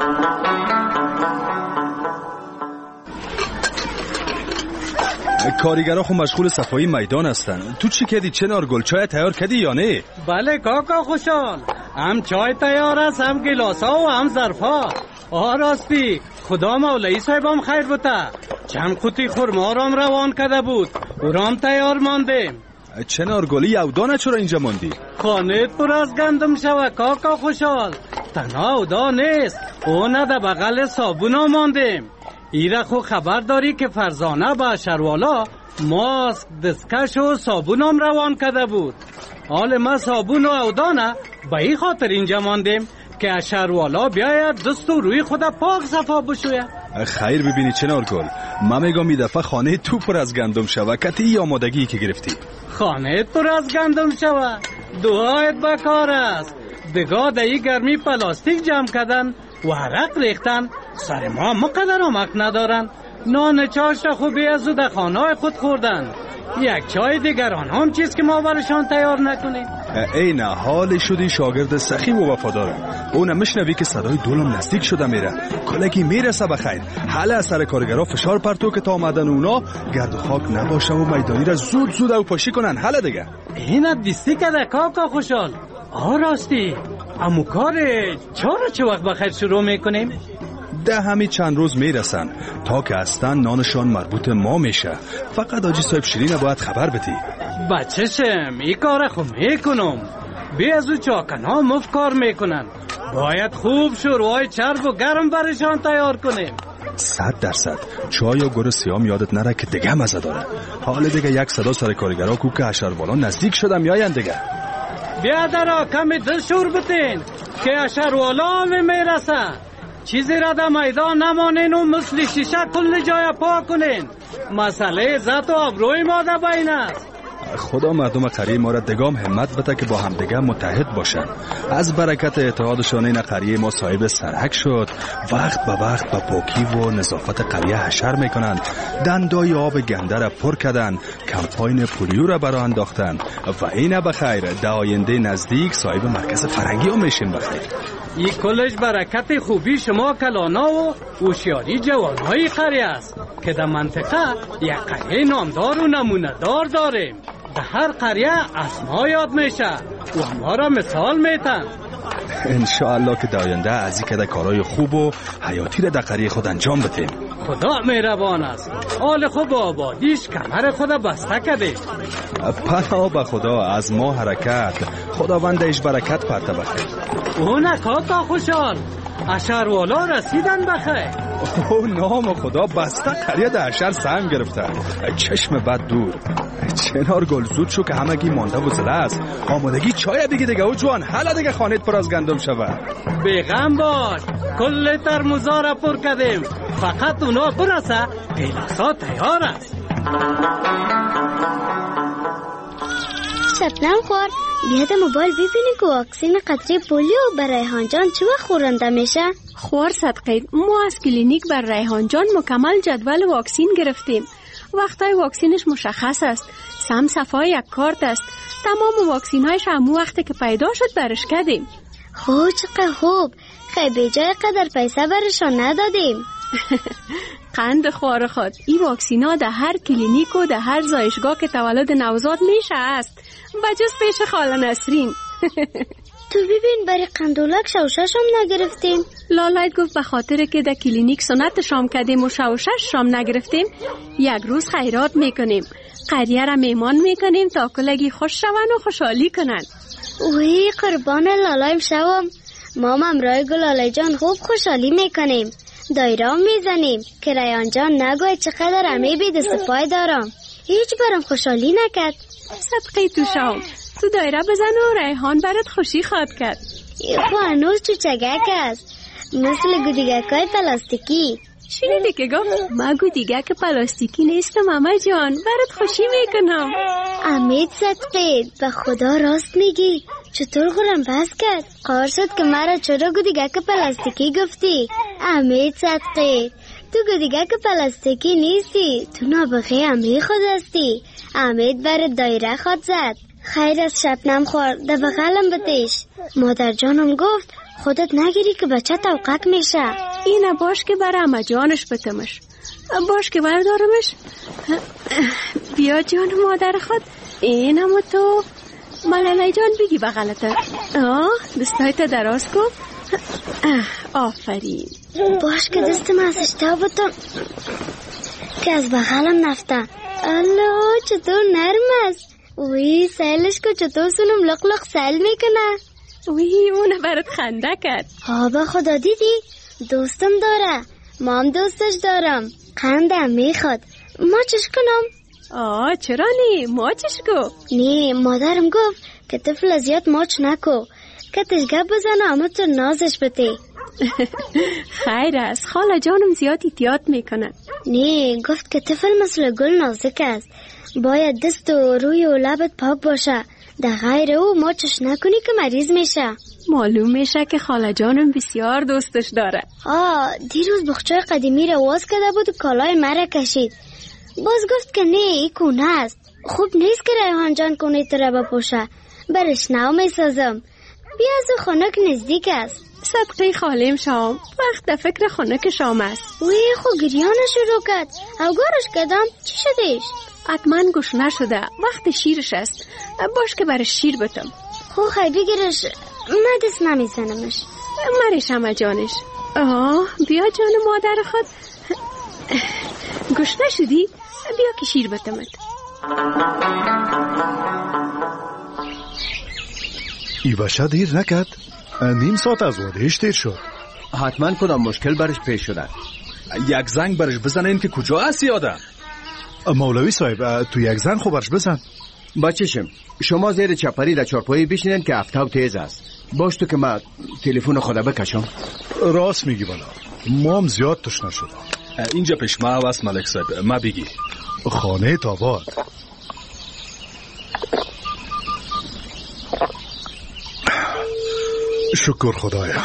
کارگرها خو مشغول صفایی میدان هستن. تو چی کردی چنار گل؟ چای تیار کردی یا نه؟ بله کاکا خوشحال، هم چای تیار است، هم گلاسا و هم ظرفا. راستی خدا مولوی صاحبم خیر بوده. چند قوطی خرما رام روان کرده بود، او رام تیار ماندیم. چنار گلی یو دانه چرا اینجا ماندی؟ خانه پر از گندم شوه کاکا خوشحال. تنها او دا نیست، او نه ده بغل صابونا ماندیم. ایره خو خبر داری که فرزانه با شروالا ماسک دستکش و صابونم روان کرده بود. حال ما صابون و اودانه به این خاطر اینجا ماندیم که شروالا بیاید دست و روی خود پاک صفا بشوید. خیر ببینی چنار گل، من میگم این دفعه خانه تو پر از گندم شوه. کتی آمادگی که گرفتی؟ خانه پر از گندم شوه، دعایت بکار است. دگاه دایی گرمی پلاستیک جمع کردن و عرق ریختن. سر ما مقدر آمک ندارن. نان چاشت خوبی از در خانه خود خوردن. یک چای دیگران هم چیز که ما برشان تیار نکنیم. این حال شدی شاگرد سخی و وفادار. اون مشنوی که صدای دولم نزدیک شده میره. کلگی میرسه بخیر. حالا سر کارگرها فشار پرتو که تا آمدن اونا گرد و خاک نباشه و میدانی را زود زود او پاشی کنن. حالا دیگه اینت دیستی کده کاکا خوشحال. راستی امو کار چه وقت بخیر شروع میکنیم؟ ده همی چند روز میرسن تا که هستن نانشان مربوط ما میشه. فقط آجی صاحب شیرین باید خبر بدی. بچه‌شم این کار خو میکنم. بی از او چاکنا مفت کار میکنن. باید خوب شروع چرب و گرم برشان تیار کنیم. 100% چای و گل سیام یادت نره که دیگه مزه داره. حالا دیگه یک صدا سر کارگرها کو که اشروالا نزدیک شدم میاین دیگه. بیا درا کمی دل شور بتین که اشروالا میرسن. چیزی را در میدان نمانین و مثل شیشه کل جای پاک کنین. مسئله عزت و آبروی ما در بین است. خدا مردم قریه ما را دگام همت بده که با هم دیگه متحد باشن. از برکت اتحادشان این قریه ما صاحب سرحک شد. وقت به وقت با پاکی و نظافت قریه حشر میکنند. دندای آب گنده را پر کردن. کمپاین پولیو را برا انداختن و این بخیر در آینده نزدیک صاحب مرکز فرهنگی هم میشین بخیر. این کلش برکت خوبی شما کلانا و هوشیاری جوانهای قریه است که در منطقه یک قریه نامدار و نمونه دار داریم. در هر قریه اسما یاد میشه و ما را مثال میتن. انشاءالله که در آینده از این کده کارهای خوب و حیاتی را در قریه خود انجام بدیم. خدا مهربان است. حال خوب آبادیش کمر خود بسته کده. پناه به خدا از ما حرکت. خداوندش برکت پرته بخیر. اون کاکا خوشحال اشروالا رسیدن بخیر. او نام خدا بسته قریه در اشر سهم گرفتن. چشم بد دور. چنار گل زود شو که همگی مانده و زله است. آمادگی چای دیگه و جوان. حالا دیگه خانت پر از گندم شود. بیغم باش، کل ترموزا را پر کردیم. فقط اونا برسه گلاسا تیار است. شبنم خور بیاد موبایل ببینی که واکسین قطره پولیو بر ریحان جان چه وقت خورنده میشه؟ خور صدقه ما از کلینیک بر ریحان جان مکمل جدول واکسین گرفتیم. وقتای واکسینش مشخص است. سم صفای یک کارت است. تمام واکسین هایش همون وقتی که پیدا شد برش کردیم. خوب چقدر خوب. خیلی به جای قدر پیسه برشان ندادیم. قند خوار خود. این واکسین ها در هر کلینیک و در هر زایشگاه که تولد نوزاد میشه است. بجز پیش خاله نسرین. تو ببین برای قندولک شوشش هم نگرفتیم. لالایت گفت به خاطر که در کلینیک سنت شام کردیم و شوشش شام نگرفتیم. یک روز خیرات میکنیم. قریه را میمان میکنیم تا کلگی خوش شون و خوشحالی کنن. اوی قربان لالایم شوم. ما امرای گلاله جان خوب خوشحالی میکنیم. دایره میزنیم که ریحان جان نگوید چقدر امی بی دست پای دارم. هیچ برام خوشحالی نکرد. صدقه تو شام، تو دایره بزن و ریحان برات خوشی خواد کرد. خو هنوز چوچگک است، مثل گودیگکای پلاستیکی. شنیدی که گفت من گودیگک پلاستیکی نیستم اما جان، برات خوشی میکنم. امید صدقه، به خدا راست میگی؟ چطور غرم بس کرد؟ قرار شد که مرا چرا گودیگک پلاستیکی گفتی؟ امید صدقه، تو گودیگک پلاستیکی نیستی، تو نابغه امی خود هستی. امید برات دایره خود زد. خیر از شبنم خور، ده بغلم بتیش. مادر جانم گفت خودت نگیری که بچه توقک میشه. اینه باش که بر اما جانش بتمش، باش که بردارمش. بیا جان مادر خود، اینم تو ملالای جان بگی بغلته. دستایت دراز کن. آفرین. باش که دستم از اشتها بتم که از بغلم نفته. الله چطور نرم است. وی سیلش که چطور سونم لق لق سیل میکنه. وی اونه برات خنده کرد. به خدا دیدی؟ دوستم داره، مام دوستش دارم. خنده میخواد. ما چش کنم؟ چرا نی؟ ماچش کو؟ نی، مادرم گفت که طفل زیاد ماچ نکو، که تشگب بزنه اما تو نازش بتی. خیر است، خاله جانم زیاد احتیاط میکنه. نی، گفت که طفل مثل گل نازک است، باید دست و روی و لبت پاک باشه، در غیر او ماچش نکنی که مریض میشه. معلوم میشه که خاله جانم بسیار دوستش داره. دیروز بخچه قدیمی رو واز کرده بود و کالای مرا کشید. باز گفت که نه، ای کونه است، خوب نیست که ریحان جان کونه تو را بپوشه، برش نو میسازم. بیا از خونک نزدیک است. صدقه خالیم شام، وقت در فکر خونک شام است. وی خو گریانه شروع کرد، اوگارش کردم. چی شدیش؟ حتما گشنه شده، وقت شیرش است، باش که برش شیر بتم. خو خی بگیرش، من دست نمیزنمش. مرش همه جانش. بیا جان مادر خود، گشنه شدی؟ بیا که شیر بتمت. ای بچه دیر نکرد؟ نیم ساعت از وادهش دیر شد. حتما کدام مشکل برش پیش شده. یک زنگ برش بزنین که کجا هستی آدم. مولوی صاحب تو یک زنگ خوب برش بزن. بچشم شما زیر چپری در چارپایی بشینین که افتاب تیز است. باش تو که من تلفن خدا بکشم. راست میگی بالا، ما هم زیاد تشنه شدم. اینجا پیش ما هست ملک صاحب، ما بگی. خانه تاباد. شکر خدایا.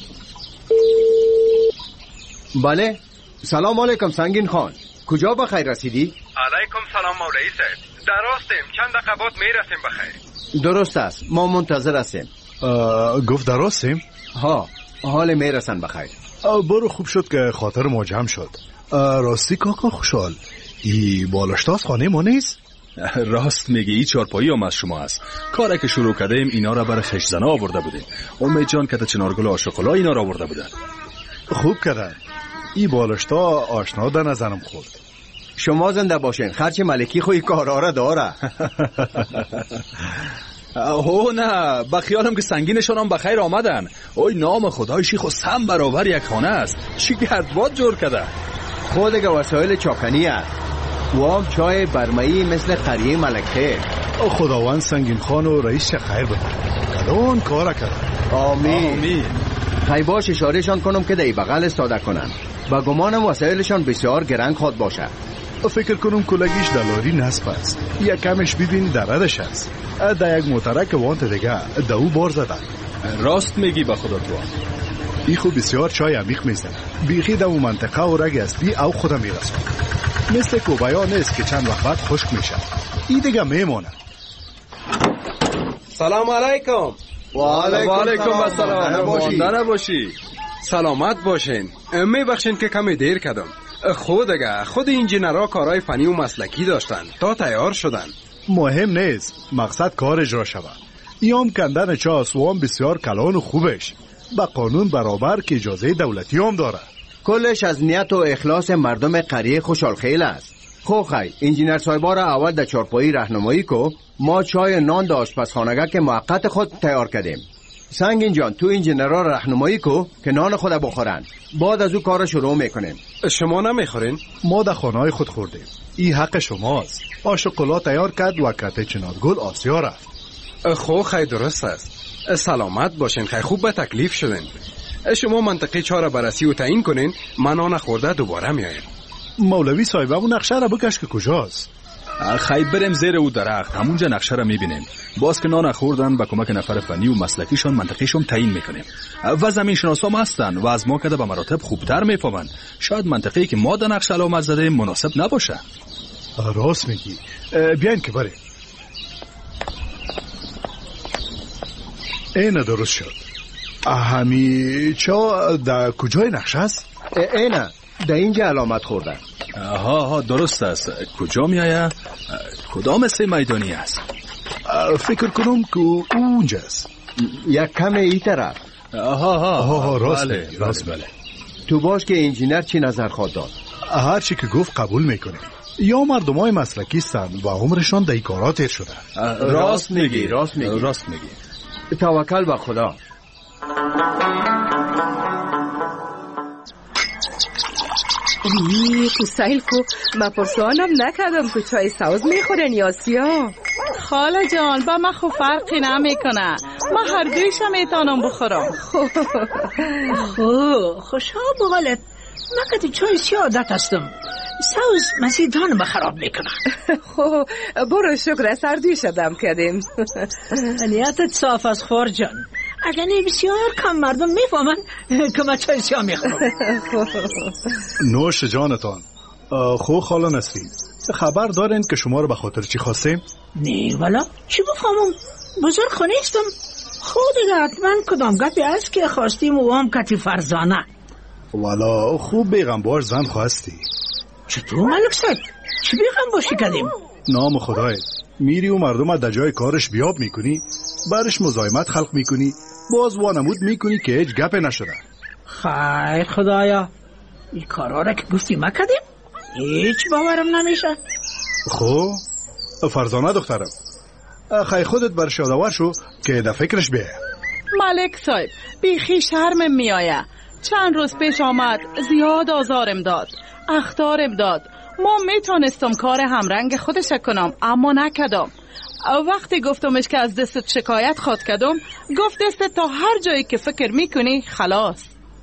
بله، سلام علیکم سنگین خان، کجا بخیر رسیدی؟ علیکم سلام مولوی صاحب، درستیم، چند دقیقه بعد میرسیم بخیر. درست است، ما منتظر هستیم. گفت درستیم؟ حال میرسن بخیر. برو، خوب شد که خاطر ما جمع شد. راستی کاکا خوشحال، ای بالاشتاز خانه ما نیست؟ راست میگی، ای چارپایی هم از شما است. کاری که شروع کردیم اینا را برای خشزنا آورده بودیم. امید جان که چنارگل آشوکولا اینا را آورده بودن. خوب کردن. ای بالاشتا آشنا در نظرم خورد. شما زنده باشین، خرچ ملکی خوی کارا را داره. نه، بخیالم که سنگینشان هم بخیر آمدن. اوی نام خدای شیخ و سم برابر یک خانه است. چی گردباد جور کده. خود دیگه وسایل چاکنی است. و هم چای برمایی مثل قریه ملکه. خداوند سنگین خان و رئیس خیر بده، کلون کارا کرد. آمین. خیباش اشارهشان کنم که دی بغل استاده کنن. با گمانم وسایلشان بسیار گرنگ خود باشه. فکر کنم کلگیش دلاری نصب است، یکمش ببین دردش است. در یک موترک وانت دیگه دو بار زدن. راست میگی به خدا تو. ای خو بسیار چای عمیق میزنه، بیخی در اون منطقه و رگ اصلی او خودم میرسون. مثل کوبایا نیست که چند وقت بعد خشک میشه، ای دیگه میمونه. سلام علیکم. و علیکم السلام. مانده نباشی. سلامت باشین. میبخشین که کمی دیر کردم. خود انجینرها کارهای فنی و مسلکی داشتن تا تیار شدن. مهم نیست، مقصد کار اجرا شود. ایام کندن چاس و هم بسیار کلان و خوبش، با قانون برابر که اجازه دولتی هم داره. کلش از نیت و اخلاص مردم قریه خوشحال خیل است. خی انجینر صاحبا را اول در چارپایی راهنمایی کو، ما چای نان در آشپزخانه که موقت خود تیار کردیم. سنگین جان تو انجینرها راهنمایی کو که نان خود بخورن. بعد از او کار شروع میکنیم. شما نمیخورین؟ ما در خانه‌های خود خوردیم. این حق شماست. آشقلا تیار کرد و کته چنارگل آسیا رفت. خو خیلی درست است. سلامت باشین، خیلی خوب به تکلیف شدین. شما منطقه چهار بررسی و تعیین کنین، من نان خورده دوباره میایم. مولوی صاحب اون نقشه را بکش که کجاست؟ خیلی بریم زیر او درخت، همونجا نقشه را میبینیم. باز که نان خوردن با کمک نفر فنی و مسلکیشون منطقهشون تعیین میکنیم و زمین شناسا هستن و از ما کده به مراتب خوبتر میفهمن. شاید منطقه‌ای که ما در نقشه علامت زده مناسب نباشه. راست میگی. بیاین که بریم. اینه درست شد. همی چا در کجای نقشه است؟ اینه در اینجا علامت خورده. ها درست است. کجا میایه؟ کدام سه میدانی است؟ فکر کنم که اونجاست. یک کم ای طرف. راست بله. تو باش که انجینر چی نظر خواهد داد؟ هر چی که گفت قبول میکنه. یا مردمای مسلکی هستند و عمرشان در این کارا تیر شده. راست میگی. توکل به خدا. تو سایل کو ما پرسوانم نکردم که چای سوز میخورن یا سیاه. خاله جان با من خو فرقی نمیکنه، ما هر دویشم میتونم بخورم. خوشا بغلت من که چای سیاه عادت هستم، سوز مزیدان خراب میکنه. برو شکر سردی شدم کردیم. نیتت صاف از خور جان. اگر نه بسیار کم مردم میفهمن که ما چای سیاه میخورم. نوش جانتان. خو خاله نسرین خبر دارین که شما رو به خاطر چی خواستیم؟ نه والا چی بفهمم، بزرگ خو نیستم. خود دیگه حتما کدام گپی است که خواستیم و هم کتی فرزانه. والا خوب بیغمبار زن خواستی. چطور ملک صاحب؟ چی بیغمباشی کردیم؟ نام خدایت میری و مردم در جای کارش بیاب میکنی، برش مزاحمت خلق میکنی، باز وانمود میکنی که هیچ گپ نشده. خیر خدایا این کارا را که گفتی ما کردیم هیچ باورم نمیشه. خب فرزانه دخترم خیلی خودت برش یادآور شو که در فکرش بیه. ملک صاحب بیخی شرمم میآیه. چند روز پیش آمد زیاد آزارم داد، اخطارم داد. ما میتونستم کار همرنگ خودش کنم اما نکدم. وقتی گفتمش که از دستت شکایت خواد کردم گفت دستت تا هر جایی که فکر میکنی خلاص.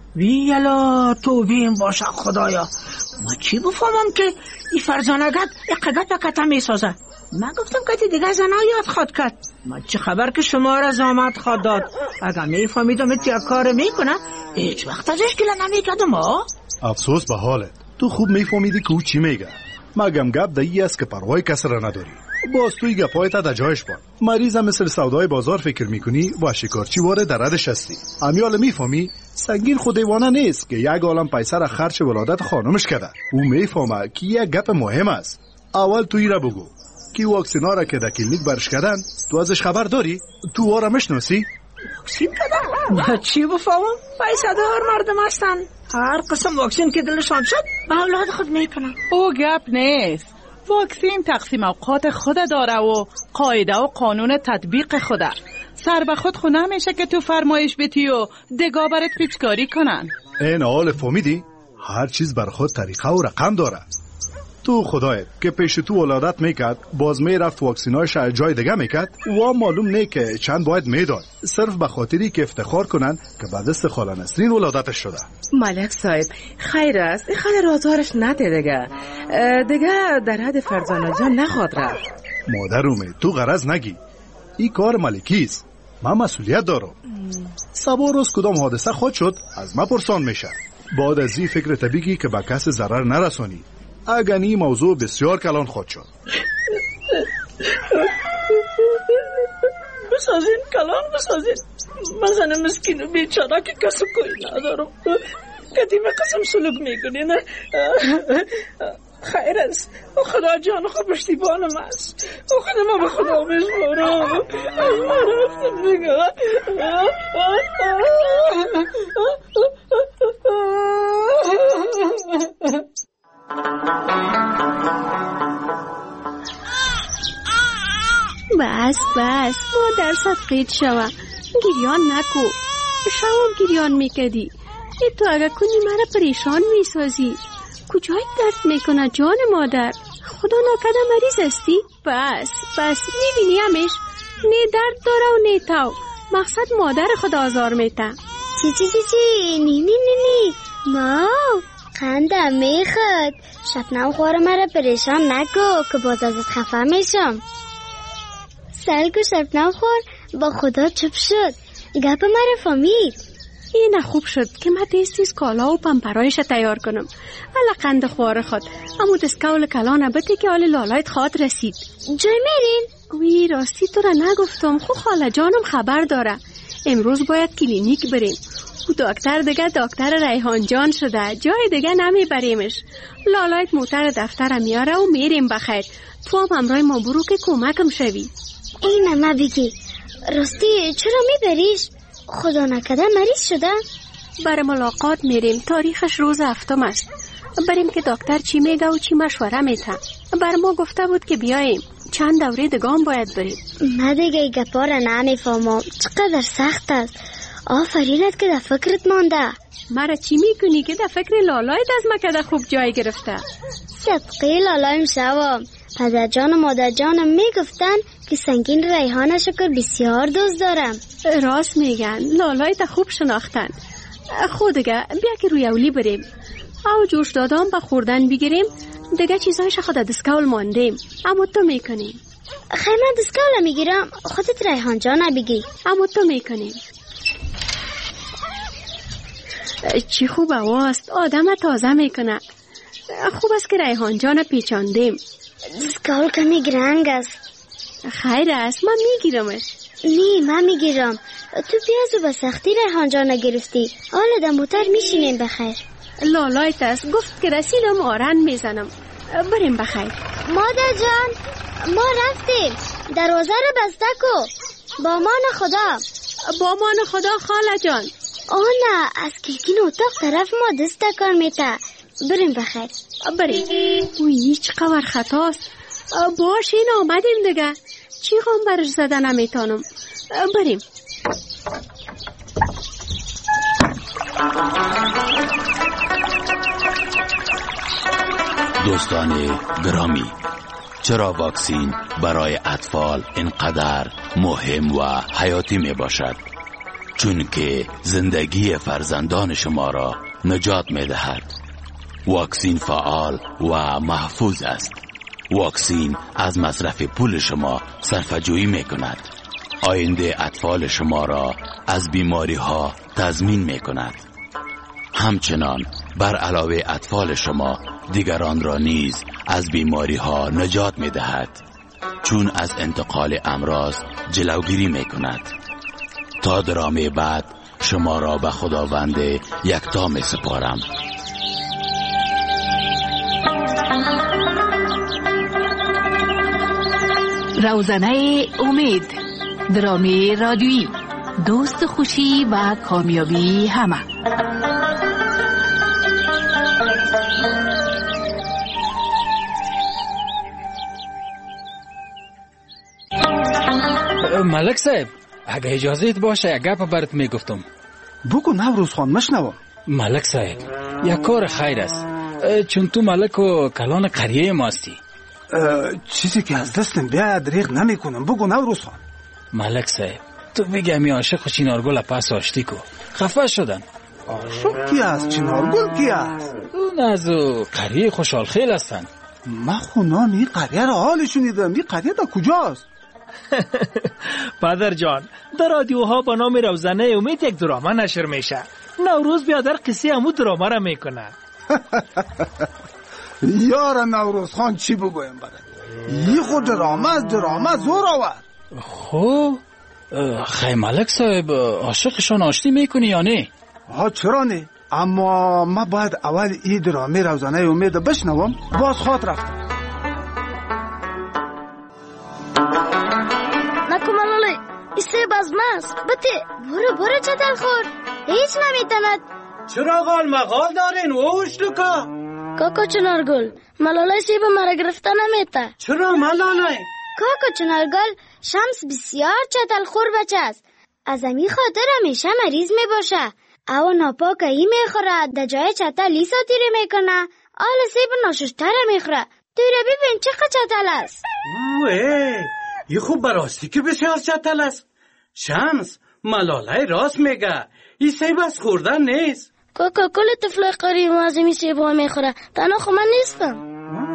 ویلا تو بیم باشه خدایا. ما چی بفهمم که این فرزانگت اقدت بکتا میسازه. من گفتم که دیگه زنها یاد خواد کرد. ما چه خبر که شما را زامت خواد داد. اگر میفهمیدم اتیا کار میکنه هیچ وقت ازش گله نمیکردم. افسوس به حالت. تو خوب میفهمیدی که او چی میگه. مگم گپ دایی است که پروای کس را نداری. باز توی گپایت در جایش بان. مریض مثل سودای بازار فکر میکنی و شکارچی واره در ردش هستی. امیال میفهمی سنگین خود دیوانه نیست که یک عالم پیسه را خرچ ولادت خانمش کرده. او میفهمه که یک گپ مهم است. اول توی را بگو که واکسینا را که در کلینیک برش کردن تو ازش خبر داری؟ تو واره مشناسی؟ واکسین کردن؟ چی بفهمم؟ پیسه دار مردم هستن. هر قسم واکسین که دلشان شد به اولاد خود میکنن. او گپ نیست. واکسین تقسیم اوقات خود داره و قاعده و قانون تطبیق خوده. سر به خود نمیشه که تو فرمایش بیتی و دگاه برات پیچکاری کنن. این حال فهمیدی؟ هر چیز بر خود طریقه و رقم داره. تو خدایت که پیش تو ولادت میکرد باز میرفت واکسینایش جای دیگه میکرد و معلوم نه که چند باید میداد، صرف به خاطری که افتخار کنن که بعد از خاله نسرین ولادتش شده. ملک صاحب خیر است این خاله رازارش نده دیگه در حد فرزانه جان نخواد رفت. مادر امید تو غرض نگی، این کار ملکی است، من مسئولیت دارم. سبا روز کدام حادثه خود شد از ما پرسان میشه. بعد از این فکر طبیعی که به کس ضرر نرسانی. اگر این موضوع بسیار کلان خود شد. بسازین من زن مسکین و بیچاره که کسی کوئی ندارم. قدیم قسم سلوک میکنی نه؟ خیر است خدا جان خود پشتیبانم است. خدا ما به خدا میسپارم. ما رفتم دیگه. بس مادر صدقیت شوه. گریان نکو. شما گریان میکردی. تو اگه کنی مرا پریشان میسازی. کجایت درد میکنه جان مادر؟ خدا ناکده مریض استی؟ بس میبینی همیش نه درد داره و نه تاو. مقصد مادر خود آزار میته. چی نی ما قندم میخواد. شبنم خوار مرا پریشان نکو که باز ازت خفه میشم. سلگو شبنم خوار با خدا چپ شد. گپ مرا فهمید. این خوب شد که من تیز کالا و پمپرایش تیار کنم. حالا قند خوار خود امو دستکول کلانه بده که حال لالایت خواد رسید. جای میرین؟ وی راستی تو را نگفتم. خو خاله جانم خبر داره. امروز باید کلینیک بریم. و دکتر دیگه دکتر ریحان جان شده. جای دیگه نمیبریمش. لالایت موتر دفتر میاره و میریم بخیر. تو هم همراه ما برو که کمکم شوی. این ما بگی راستی چرا میبریش؟ خدا نکده مریض شده؟ برای ملاقات میریم. تاریخش روز هفتم است. بریم که دکتر چی میگه و چی مشوره میته. بر ما گفته بود که بیاییم. چند دوره دگام باید بریم. من دیگه گپا را نمیفهمم. چقدر سخت است. آفرینت که در فکرت مانده. مرا چی میکنی که در فکر لالایت از مکده خوب جای گرفته؟ صدقی لالایم شوام. پدر جان و مادر جانم میگفتن که سنگین ریحان شکر بسیار دوست دارم. راست میگن. لالایت خوب شناختن. خود دیگه بیا که روی اولی بریم. او جوش دادم با خوردن بگیریم. دیگه چیزایش خود دستکول ماندیم. اما تو میکنیم. خیلی من دستکول میگیرم. خودت ریحان جان بگی. اما تو میکنیم. چی خوب هواست. آدم تازه میکنه. خوب است که ریحان جان پیچاندیم. دستکول کمی گرنگ است. خیر است. من میگیرمش. نه من میگیرم. تو پیازو به سختی ریحان جان گرفتی. حالا در موتر میشینیم بخیر. لالایت است. گفت که رسیدم آرن میزنم. بریم بخیر. مادر جان ما رفتیم. دروازه رو بسته کو. با مان خدا. با مان خدا خاله جان. نه از کلکین اتاق طرف ما دست کار میته. بریم بخیر. بریم. اوی چقدر خطاست. باش این آمدیم دیگه. چی غم برش زده نمیتانم. بریم. دوستان گرامی، چرا واکسین برای اطفال اینقدر مهم و حیاتی می باشد؟ چون که زندگی فرزندان شما را نجات می دهد. واکسین فعال و محفوظ است. واکسین از مصرف پول شما صرفه‌جویی می کند. آینده اطفال شما را از بیماری ها تضمین می کند. همچنان بر علاوه اطفال شما دیگران را نیز از بیماری ها نجات می دهد. چون از انتقال امراض جلوگیری می کند. تا درامه بعد شما را به خداوند یکتا می سپارم. روزنه امید، درامه رادیویی، دوست خوشی و کامیابی همه. ملک صاحب اگه اجازهت باشه یک گپ برات میگفتم. بگو نوروز خان مشنوم. ملک صاحب یک کار خیر است. چون تو ملک و کلان قریه ماستی. چیزی که از دستم بیاد دریغ نمی کنم. بگو نوروز خان. ملک صاحب تو بگی می عاشق چینارگل پس آشتی کو. خفه شدن. عاشق کی است؟ چینارگل کی است؟ اون از قریه خوشحال خیل هستن. من خونام این قریه را حال شنیدم. این قریه دا کجاست؟ پدر جان در رادیوها با نام روزنه امید یک درامه نشر میشه. نوروز بیادر قصه همو درامه را میکنه. یار نوروز خان چی بگویم برد؟ یه خود درامه زور آورد. خب خیلی ملک صاحب عاشقشان آشتی میکنی یا نه؟ چرا نه؟ اما من باید اول این درامه روزنه امید بشنوم. باز خواد رفتم. نکمالالی ایسه بازماست. بطه برو چطل خور. هیچ نمیتند. چرا غال مغال دارین ووش لکا؟ کاکا چنارگل ملالای سیب مرا گرفته نمیته. چرا ملالای؟ کاکا چنارگل شمس بسیار چطل خور بچه است. از امی خاطر همیشه مریض می باشه. او ناپاکه ای می خوره، در جای چتل لی ساتیره می کنه، آل سیب ناششتره می خوره. توی را ببین چقدر چتل است. ای خوب براستی که بسیار چتل است. شمس، ملاله راست میگه، این سیب از خوردن نیست. کاکا کل طفل قریب از این سیب ها می خوره، تنها خو من نیستم.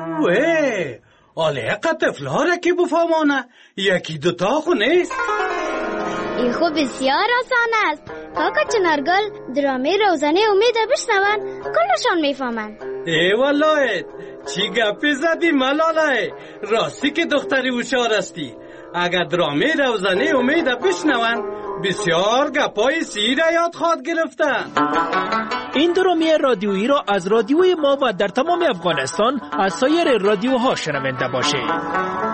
آله اقا طفل ها را که بفهمانه، یکی دوتا خو نیست. این خو بسیار آسان است. کاکا چنارگل درامه روزانه امید بشنون کلشان میفهمن. ای والله چی گپی زدی ملاله، راستی که دختری هوشیار استی. اگر درامه روزانه امید بشنون بسیار گپای سیر یاد خواهد گرفتن. این درامه رادیویی را از رادیوی ما و در تمام افغانستان از سایر رادیوها شنونده باشید.